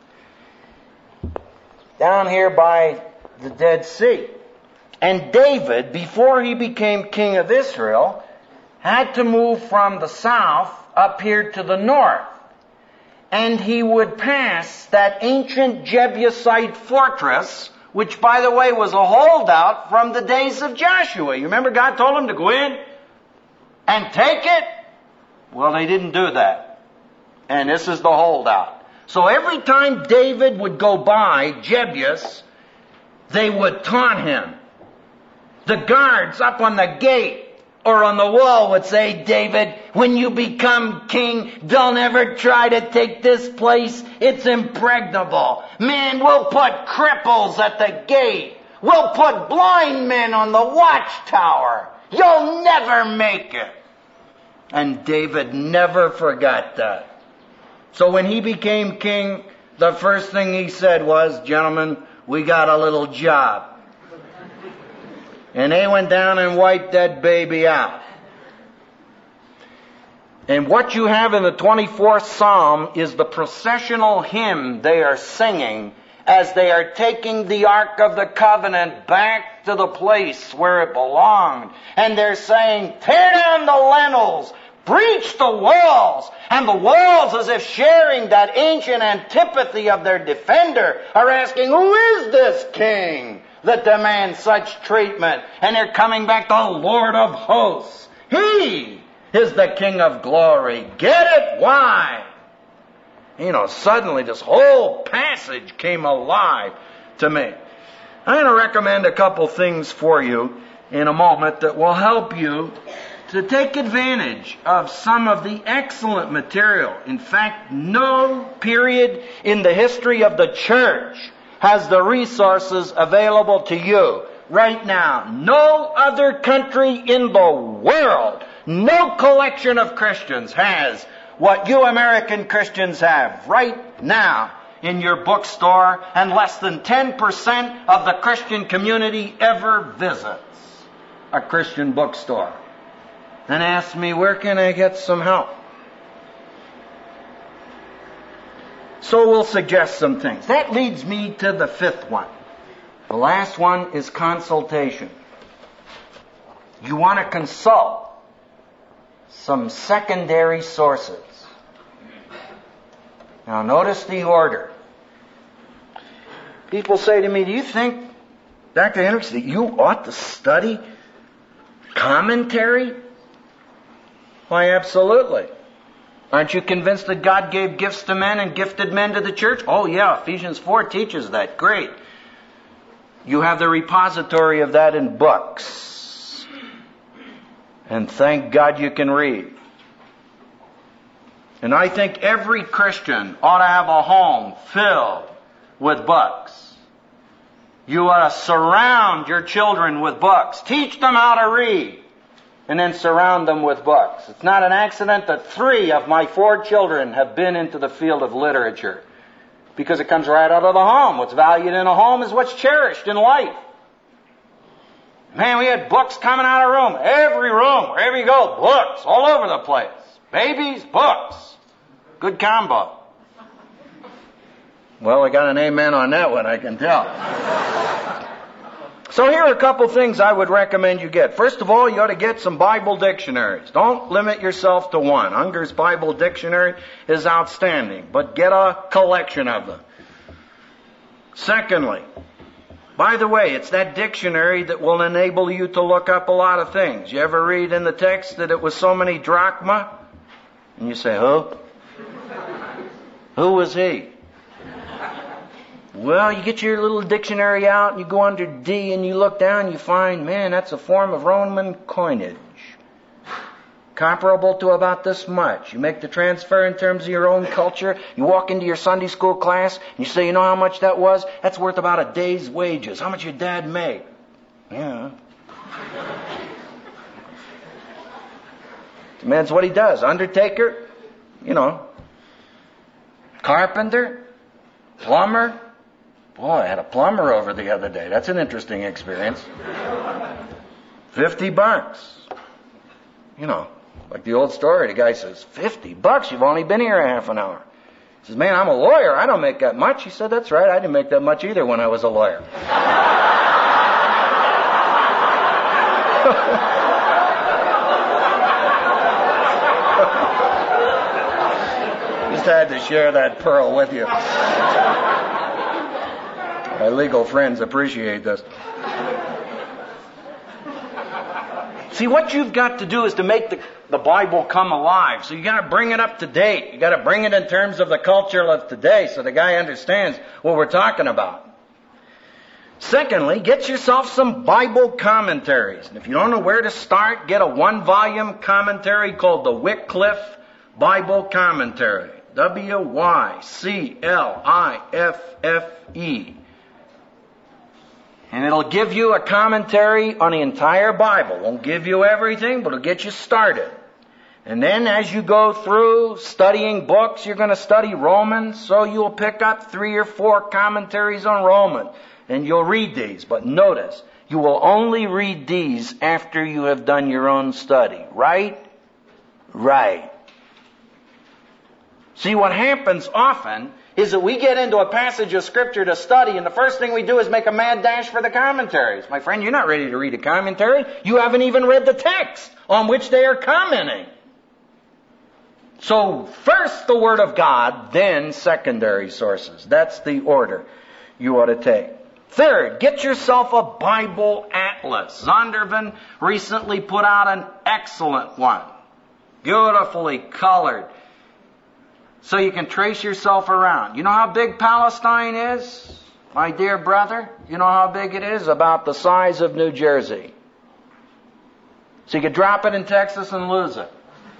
down here by the Dead Sea. And David, before he became king of Israel, had to move from the south up here to the north. And he would pass that ancient Jebusite fortress, which, by the way, was a holdout from the days of Joshua. You remember God told him to go in and take it? Well, they didn't do that. And this is the holdout. So every time David would go by Jebus, they would taunt him. The guards up on the gate or on the wall would say, David, when you become king, don't ever try to take this place. It's impregnable. Man, we'll put cripples at the gate. We'll put blind men on the watchtower. You'll never make it. And David never forgot that. So when he became king, the first thing he said was, gentlemen, we got a little job. And they went down and wiped that baby out. And what you have in the 24th Psalm is the processional hymn they are singing as they are taking the Ark of the Covenant back to the place where it belonged. And they're saying, tear down the lintels, breach the walls. And the walls, as if sharing that ancient antipathy of their defender, are asking, who is this king that demands such treatment? And they're coming back, the Lord of hosts. He is the King of glory. Get it? Why? Suddenly this whole passage came alive to me. I'm going to recommend a couple things for you in a moment that will help you to take advantage of some of the excellent material. In fact, no period in the history of the church has the resources available to you right now. No other country in the world, no collection of Christians has what you American Christians have right now in your bookstore, and less than 10% of the Christian community ever visits a Christian bookstore. And asks me, where can I get some help? So we'll suggest some things. That leads me to the fifth one. The last one is consultation. You want to consult some secondary sources. Now notice the order. People say to me, do you think, Dr. Hendricks, that you ought to study commentary? Why, absolutely. Aren't you convinced that God gave gifts to men and gifted men to the church? Oh yeah, Ephesians 4 teaches that. Great. You have the repository of that in books. And thank God you can read. And I think every Christian ought to have a home filled with books. You ought to surround your children with books. Teach them how to read. And then surround them with books. It's not an accident that 3 of my 4 children have been into the field of literature. Because it comes right out of the home. What's valued in a home is what's cherished in life. Man, we had books coming out of room. Every room, wherever you go, books all over the place. Babies, books. Good combo. Well, I got an amen on that one, I can tell. So here are a couple things I would recommend you get. First of all, you ought to get some Bible dictionaries. Don't limit yourself to one. Unger's Bible Dictionary is outstanding, but get a collection of them. Secondly, by the way, it's that dictionary that will enable you to look up a lot of things. You ever read in the text that it was so many drachma? And you say, who? Who was he? Well, you get your little dictionary out and you go under D and you look down and you find, man, that's a form of Roman coinage. Comparable to about this much. You make the transfer in terms of your own culture. You walk into your Sunday school class and you say, you know how much that was? That's worth about a day's wages. How much your dad make? Yeah. Demands what he does. Undertaker, carpenter, plumber. Boy, I had a plumber over the other day. That's an interesting experience. $50. Like the old story, the guy says, $50? You've only been here a half an hour. He says, man, I'm a lawyer. I don't make that much. He said, that's right. I didn't make that much either when I was a lawyer. Just had to share that pearl with you. My legal friends appreciate this. See, what you've got to do is to make the Bible come alive. So you got to bring it up to date. You got to bring it in terms of the culture of today so the guy understands what we're talking about. Secondly, get yourself some Bible commentaries. And if you don't know where to start, get a 1-volume commentary called the Wycliffe Bible Commentary. Wycliffe. And it'll give you a commentary on the entire Bible. Won't give you everything, but it'll get you started. And then as you go through studying books, you're going to study Romans, so you'll pick up 3 or 4 commentaries on Romans. And you'll read these. But notice, you will only read these after you have done your own study. Right? Right. See, what happens often is that we get into a passage of Scripture to study, and the first thing we do is make a mad dash for the commentaries. My friend, you're not ready to read a commentary. You haven't even read the text on which they are commenting. So, first the Word of God, then secondary sources. That's the order you ought to take. Third, get yourself a Bible atlas. Zondervan recently put out an excellent one. Beautifully colored. So you can trace yourself around. You know how big Palestine is, my dear brother? You know how big it is? About the size of New Jersey. So you could drop it in Texas and lose it.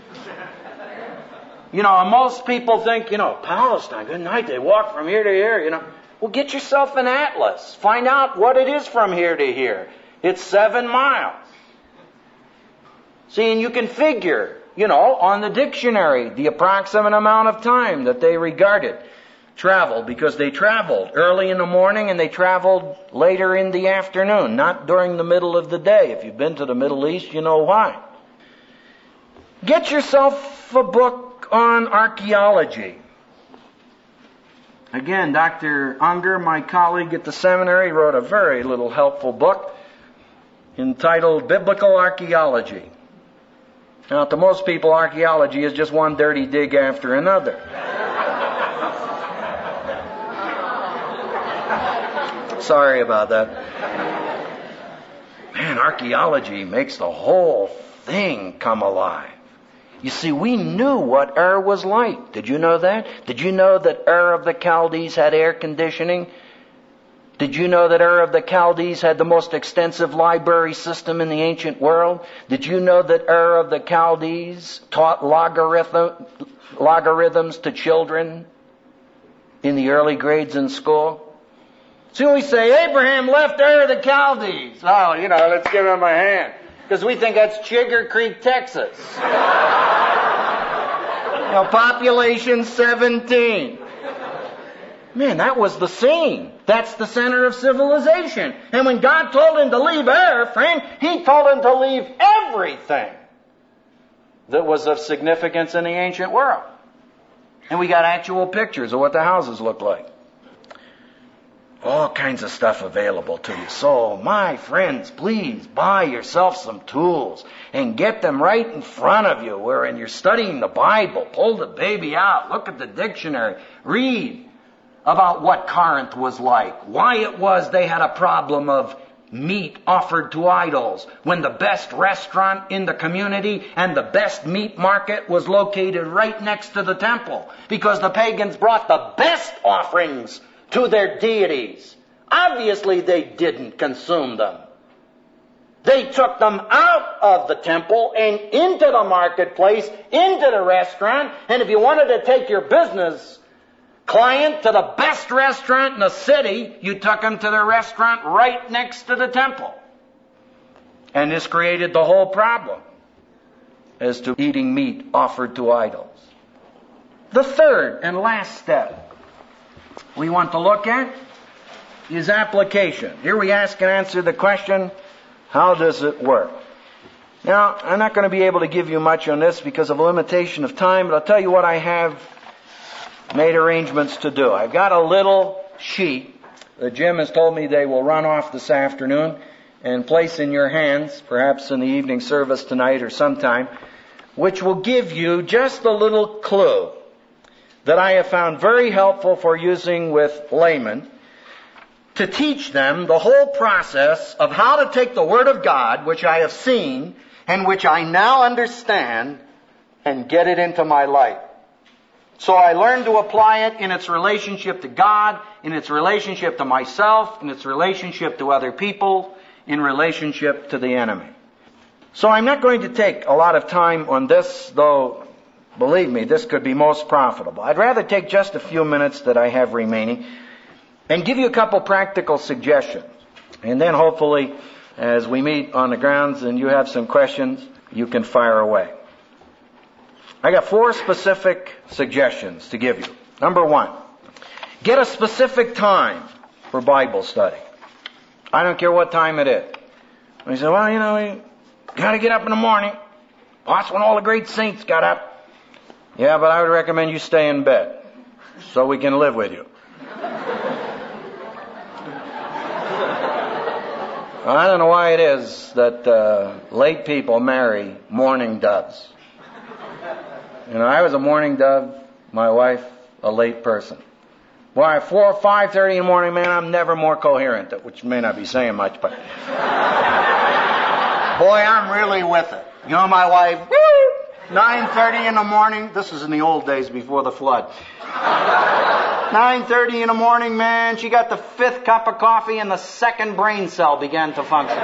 Most people think, Palestine, good night, they walk from here to here, Well, get yourself an atlas. Find out what it is from here to here. It's 7 miles. See, and you can figure, on the dictionary, the approximate amount of time that they regarded travel, because they traveled early in the morning and they traveled later in the afternoon, not during the middle of the day. If you've been to the Middle East, you know why. Get yourself a book on archaeology. Again, Dr. Unger, my colleague at the seminary, wrote a very little helpful book entitled Biblical Archaeology. Now, to most people, archaeology is just one dirty dig after another. Sorry about that. Man, archaeology makes the whole thing come alive. You see, we knew what Ur was like. Did you know that? Did you know that Ur of the Chaldees had air conditioning? Did you know that Ur of the Chaldees had the most extensive library system in the ancient world? Did you know that Ur of the Chaldees taught logarithms to children in the early grades in school? So we say, Abraham left Ur of the Chaldees. Oh, let's give him a hand. Because we think that's Chigger Creek, Texas. Population 17. Man, that was the scene. That's the center of civilization. And when God told him to leave Ur, friend, He told him to leave everything that was of significance in the ancient world. And we got actual pictures of what the houses looked like. All kinds of stuff available to you. So, my friends, please buy yourself some tools and get them right in front of you wherein you're studying the Bible. Pull the baby out. Look at the dictionary. Read about what Corinth was like. Why it was they had a problem of meat offered to idols when the best restaurant in the community and the best meat market was located right next to the temple. Because the pagans brought the best offerings to their deities. Obviously, they didn't consume them. They took them out of the temple and into the marketplace, into the restaurant, and if you wanted to take your business client to the best restaurant in the city, you took them to the restaurant right next to the temple. And this created the whole problem as to eating meat offered to idols. The third and last step we want to look at is application. Here we ask and answer the question, how does it work? Now, I'm not going to be able to give you much on this because of a limitation of time, but I'll tell you what I have made arrangements to do. I've got a little sheet that Jim has told me they will run off this afternoon and place in your hands, perhaps in the evening service tonight or sometime, which will give you just a little clue that I have found very helpful for using with laymen to teach them the whole process of how to take the Word of God, which I have seen and which I now understand, and get it into my life. So I learned to apply it in its relationship to God, in its relationship to myself, in its relationship to other people, in relationship to the enemy. So I'm not going to take a lot of time on this, though believe me, this could be most profitable. I'd rather take just a few minutes that I have remaining and give you a couple practical suggestions. And then hopefully, as we meet on the grounds and you have some questions, you can fire away. I got 4 specific suggestions to give you. Number 1, get a specific time for Bible study. I don't care what time it is. And you say, well, you got to get up in the morning. That's when all the great saints got up. Yeah, but I would recommend you stay in bed so we can live with you. I don't know why it is that late people marry morning doves. I was a morning dove, my wife a late person. Boy, 4 or 5:30 in the morning, man, I'm never more coherent, which may not be saying much, but boy, I'm really with it. My wife, 9:30 in the morning, this is in the old days before the flood. 9:30 in the morning, man, she got the 5th cup of coffee and the 2nd brain cell began to function.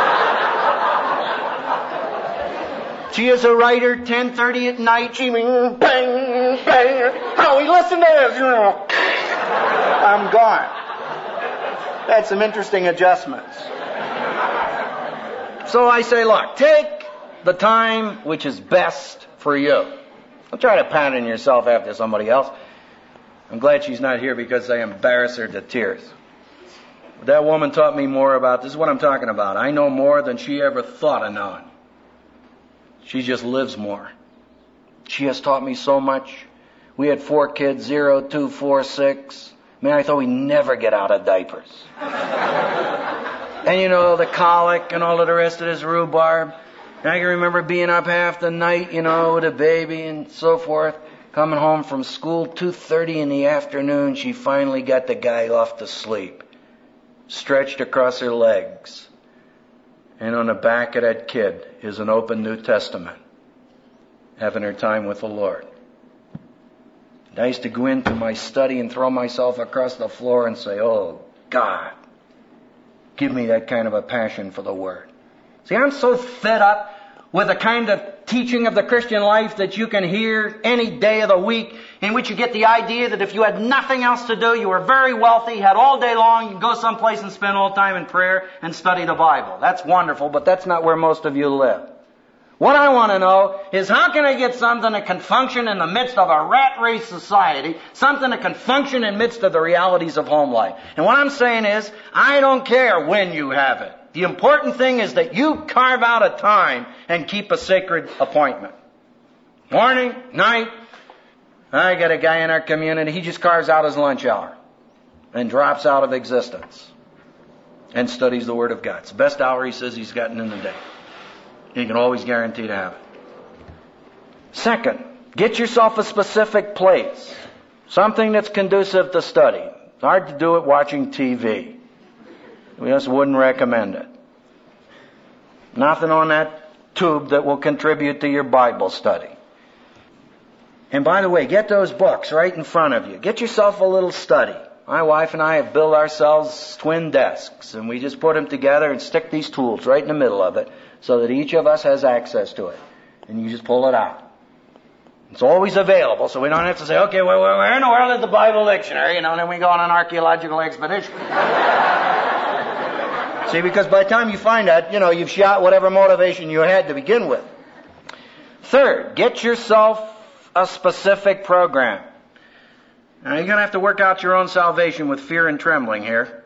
She is a writer, 10:30 at night, she bang, bang, Howie, listen to this, I'm gone. That's some interesting adjustments. So I say, look, take the time which is best for you. Don't try to pattern yourself after somebody else. I'm glad she's not here because I embarrass her to tears. That woman taught me more about, this is what I'm talking about. I know more than she ever thought of knowing. She just lives more. She has taught me so much. We had 4 kids, 0, 2, 4, 6. Man, I thought we'd never get out of diapers. And the colic and all of the rest of this rhubarb. And I can remember being up half the night, with a baby and so forth. Coming home from school, 2:30 in the afternoon, she finally got the guy off to sleep. Stretched across her legs. And on the back of that kid is an open New Testament. having her time with the Lord. And I used to go into my study and throw myself across the floor and say, "Oh, God, give me that kind of a passion for the Word." See, I'm so fed up with the kind of teaching of the Christian life that you can hear any day of the week, in which you get the idea that if you had nothing else to do, you were very wealthy, had all day long, you can go someplace and spend all time in prayer and study the Bible. That's wonderful, but that's not where most of you live. What I want to know is, how can I get something that can function in the midst of a rat race society, something that can function in the midst of the realities of home life? And what I'm saying is, I don't care when you have it. The important thing is that you carve out a time and keep a sacred appointment. Morning, night. I got a guy in our community, he just carves out his lunch hour and drops out of existence and studies the Word of God. It's the best hour he says he's gotten in the day. You can always guarantee to have it. Second, get yourself a specific place. Something that's conducive to study. It's hard to do it watching TV. We just wouldn't recommend it. Nothing on that tube that will contribute to your Bible study. And by the way, get those books right in front of you. Get yourself a little study. My wife and I have built ourselves twin desks, and we just put them together and stick these tools right in the middle of it so that each of us has access to it. And you just pull it out. It's always available, so we don't have to say, "Okay, where in the world is the Bible dictionary?" And then we go on an archaeological expedition. See, because by the time you find that, you've shot whatever motivation you had to begin with. Third, get yourself a specific program. Now, you're going to have to work out your own salvation with fear and trembling here.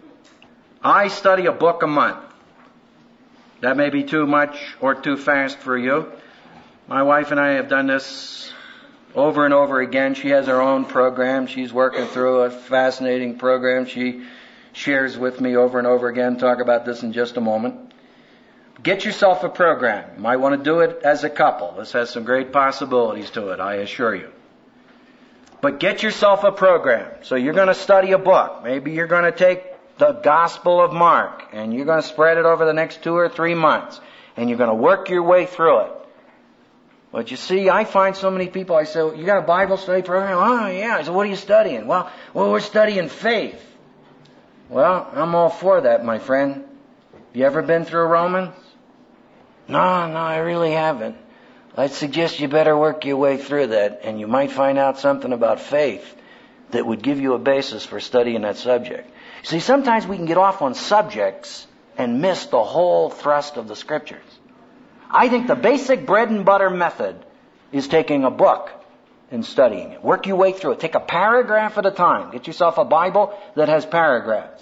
I study a book a month. That may be too much or too fast for you. My wife and I have done this over and over again. She has her own program. She's working through a fascinating program she shares with me over and over again. Talk about this in just a moment. Get yourself a program. You might want to do it as a couple. This has some great possibilities to it, I assure you. But get yourself a program. So you're going to study a book. Maybe you're going to take the Gospel of Mark and you're going to spread it over the next 2 or 3 months. And you're going to work your way through it. But you see, I find so many people, I say, "You got a Bible study program?" "Oh, yeah." I said, "What are you studying?" Well, we're studying faith." Well, I'm all for that, my friend. You ever been through Romans? No, I really haven't. I'd suggest you better work your way through that, and you might find out something about faith that would give you a basis for studying that subject. See, sometimes we can get off on subjects and miss the whole thrust of the Scriptures. I think the basic bread and butter method is taking a book and studying it. Work your way through it. Take a paragraph at a time. Get yourself a Bible that has paragraphs.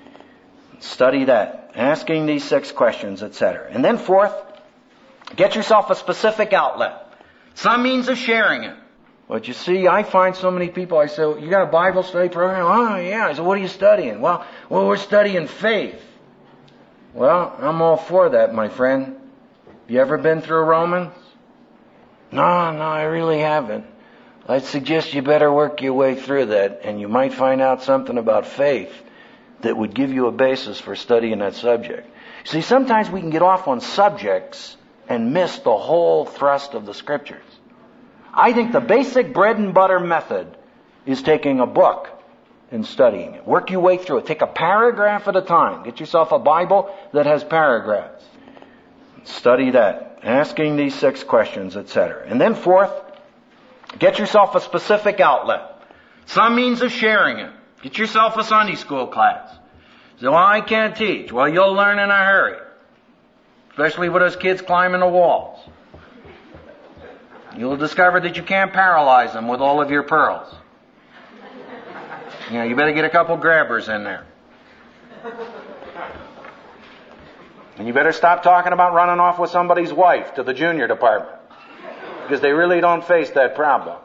Study that. Asking these 6 questions, etc. And then fourth, get yourself a specific outlet. Some means of sharing it. But you see, I find so many people, I say, "You got a Bible study program?" "Oh, yeah." I said, "What are you studying?" Well, we're studying faith. Well, I'm all for that, my friend. You ever been through Romans? No, I really haven't. I'd suggest you better work your way through that, and you might find out something about faith that would give you a basis for studying that subject. See, sometimes we can get off on subjects and miss the whole thrust of the Scriptures. I think the basic bread and butter method is taking a book and studying it. Work your way through it. Take a paragraph at a time. Get yourself a Bible that has paragraphs. Study that. Asking these 6 questions, etc. And then fourth, get yourself a specific outlet. Some means of sharing it. Get yourself a Sunday school class. So, "Well, I can't teach." Well, you'll learn in a hurry. Especially with those kids climbing the walls. You'll discover that you can't paralyze them with all of your pearls. You better get a couple grabbers in there. And you better stop talking about running off with somebody's wife to the junior department. Because they really don't face that problem.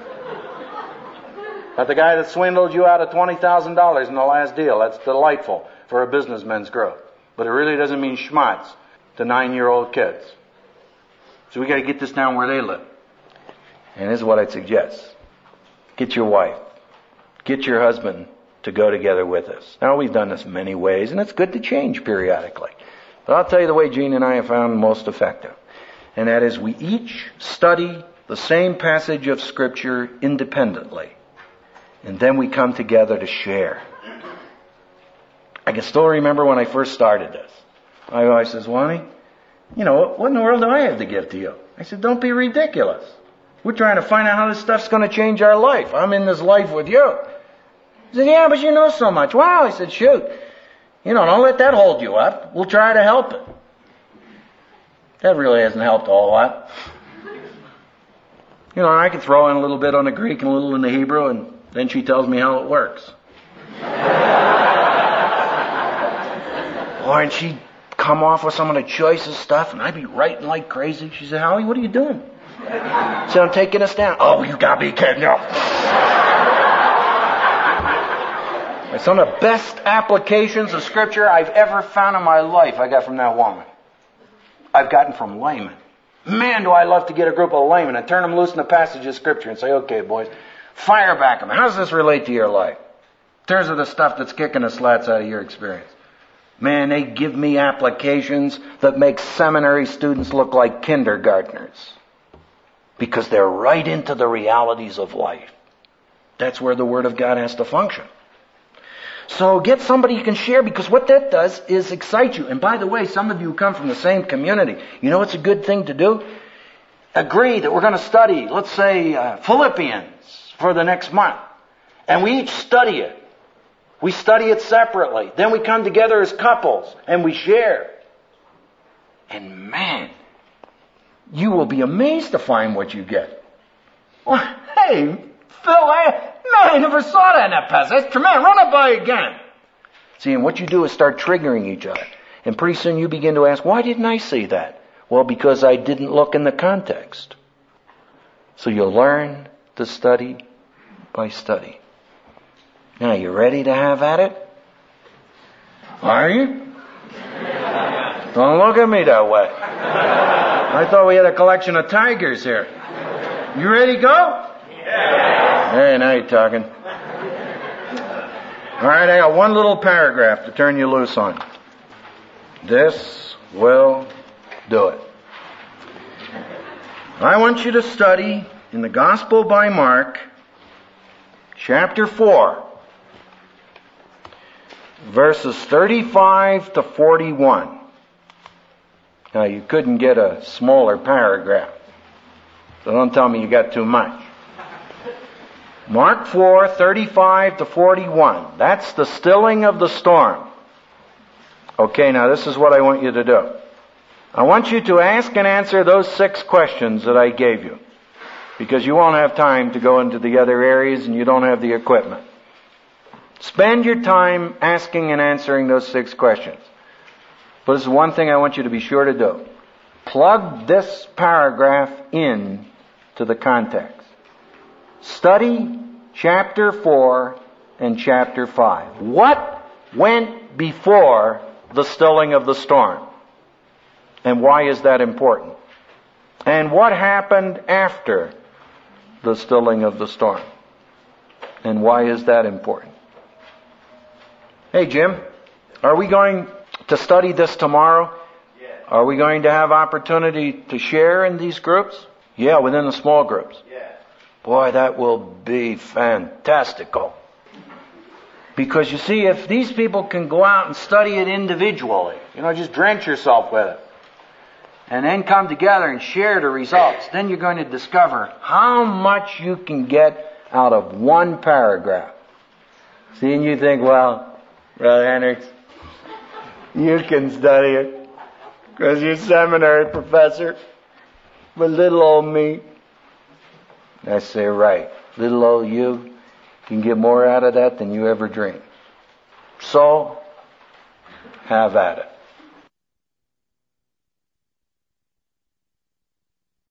But the guy that swindled you out of $20,000 in the last deal, that's delightful for a businessman's growth. But it really doesn't mean schmutz to 9-year-old kids. So we got to get this down where they live. And this is what I'd suggest. Get your wife. Get your husband to go together with us. Now, we've done this many ways, and it's good to change periodically. But I'll tell you the way Gene and I have found most effective. And that is, we each study the same passage of Scripture independently. And then we come together to share. I can still remember when I first started this. My wife says, Lonnie, what in the world do I have to give to you? I said, don't be ridiculous. We're trying to find out how this stuff's going to change our life. I'm in this life with you. He said, yeah, but you know so much. Wow. I said, shoot. Don't let that hold you up. We'll try to help it. That really hasn't helped a whole lot. I can throw in a little bit on the Greek and a little in the Hebrew, and then she tells me how it works. Or and she'd come off with some of the choicest stuff, and I'd be writing like crazy. She said, Howie, what are you doing? I said, I'm taking us down. Oh, you gotta be kidding me. Some of the best applications of Scripture I've ever found in my life I got from that woman. I've gotten from laymen. Man, do I love to get a group of laymen and turn them loose in a passage of Scripture and say, okay, boys, fire back them. How does this relate to your life? In terms of the stuff that's kicking the slats out of your experience. Man, they give me applications that make seminary students look like kindergartners. Because they're right into the realities of life. That's where the Word of God has to function. So get somebody you can share, because what that does is excite you. And by the way, some of you come from the same community. You know what's a good thing to do? Agree that we're going to study, let's say, Philippians for the next month. And we each study it. We study it separately. Then we come together as couples and we share. And man, you will be amazed to find what you get. Well, hey, Phil, I never saw that in that passage. That's tremendous. Run it by again. See, and what you do is start triggering each other. And pretty soon you begin to ask, why didn't I see that? Well, because I didn't look in the context. So you'll learn to study by study. Now, you ready to have at it? Are you? Don't look at me that way. I thought we had a collection of tigers here. You ready to go? Yeah. Hey, now you're talking. All right, I got one little paragraph to turn you loose on. This will do it. I want you to study in the Gospel by Mark, chapter 4, verses 35 to 41. Now, you couldn't get a smaller paragraph, so don't tell me you got too much. Mark 4, 35 to 41. That's the stilling of the storm. Okay, now this is what I want you to do. I want you to ask and answer those 6 questions that I gave you, because you won't have time to go into the other areas and you don't have the equipment. Spend your time asking and answering those 6 questions. But this is one thing I want you to be sure to do. Plug this paragraph in to the context. Study chapter 4 and chapter 5. What went before the stilling of the storm? And why is that important? And what happened after the stilling of the storm? And why is that important? Hey, Jim, are we going to study this tomorrow? Yeah. Are we going to have opportunity to share in these groups? Yeah, within the small groups. Yeah. Boy, that will be fantastical. Because you see, if these people can go out and study it individually, just drench yourself with it, and then come together and share the results, then you're going to discover how much you can get out of one paragraph. See, and you think, well, Brother Hendricks, you can study it because you're a seminary professor, but little old me, I say, right, little old you can get more out of that than you ever dreamed. So, have at it.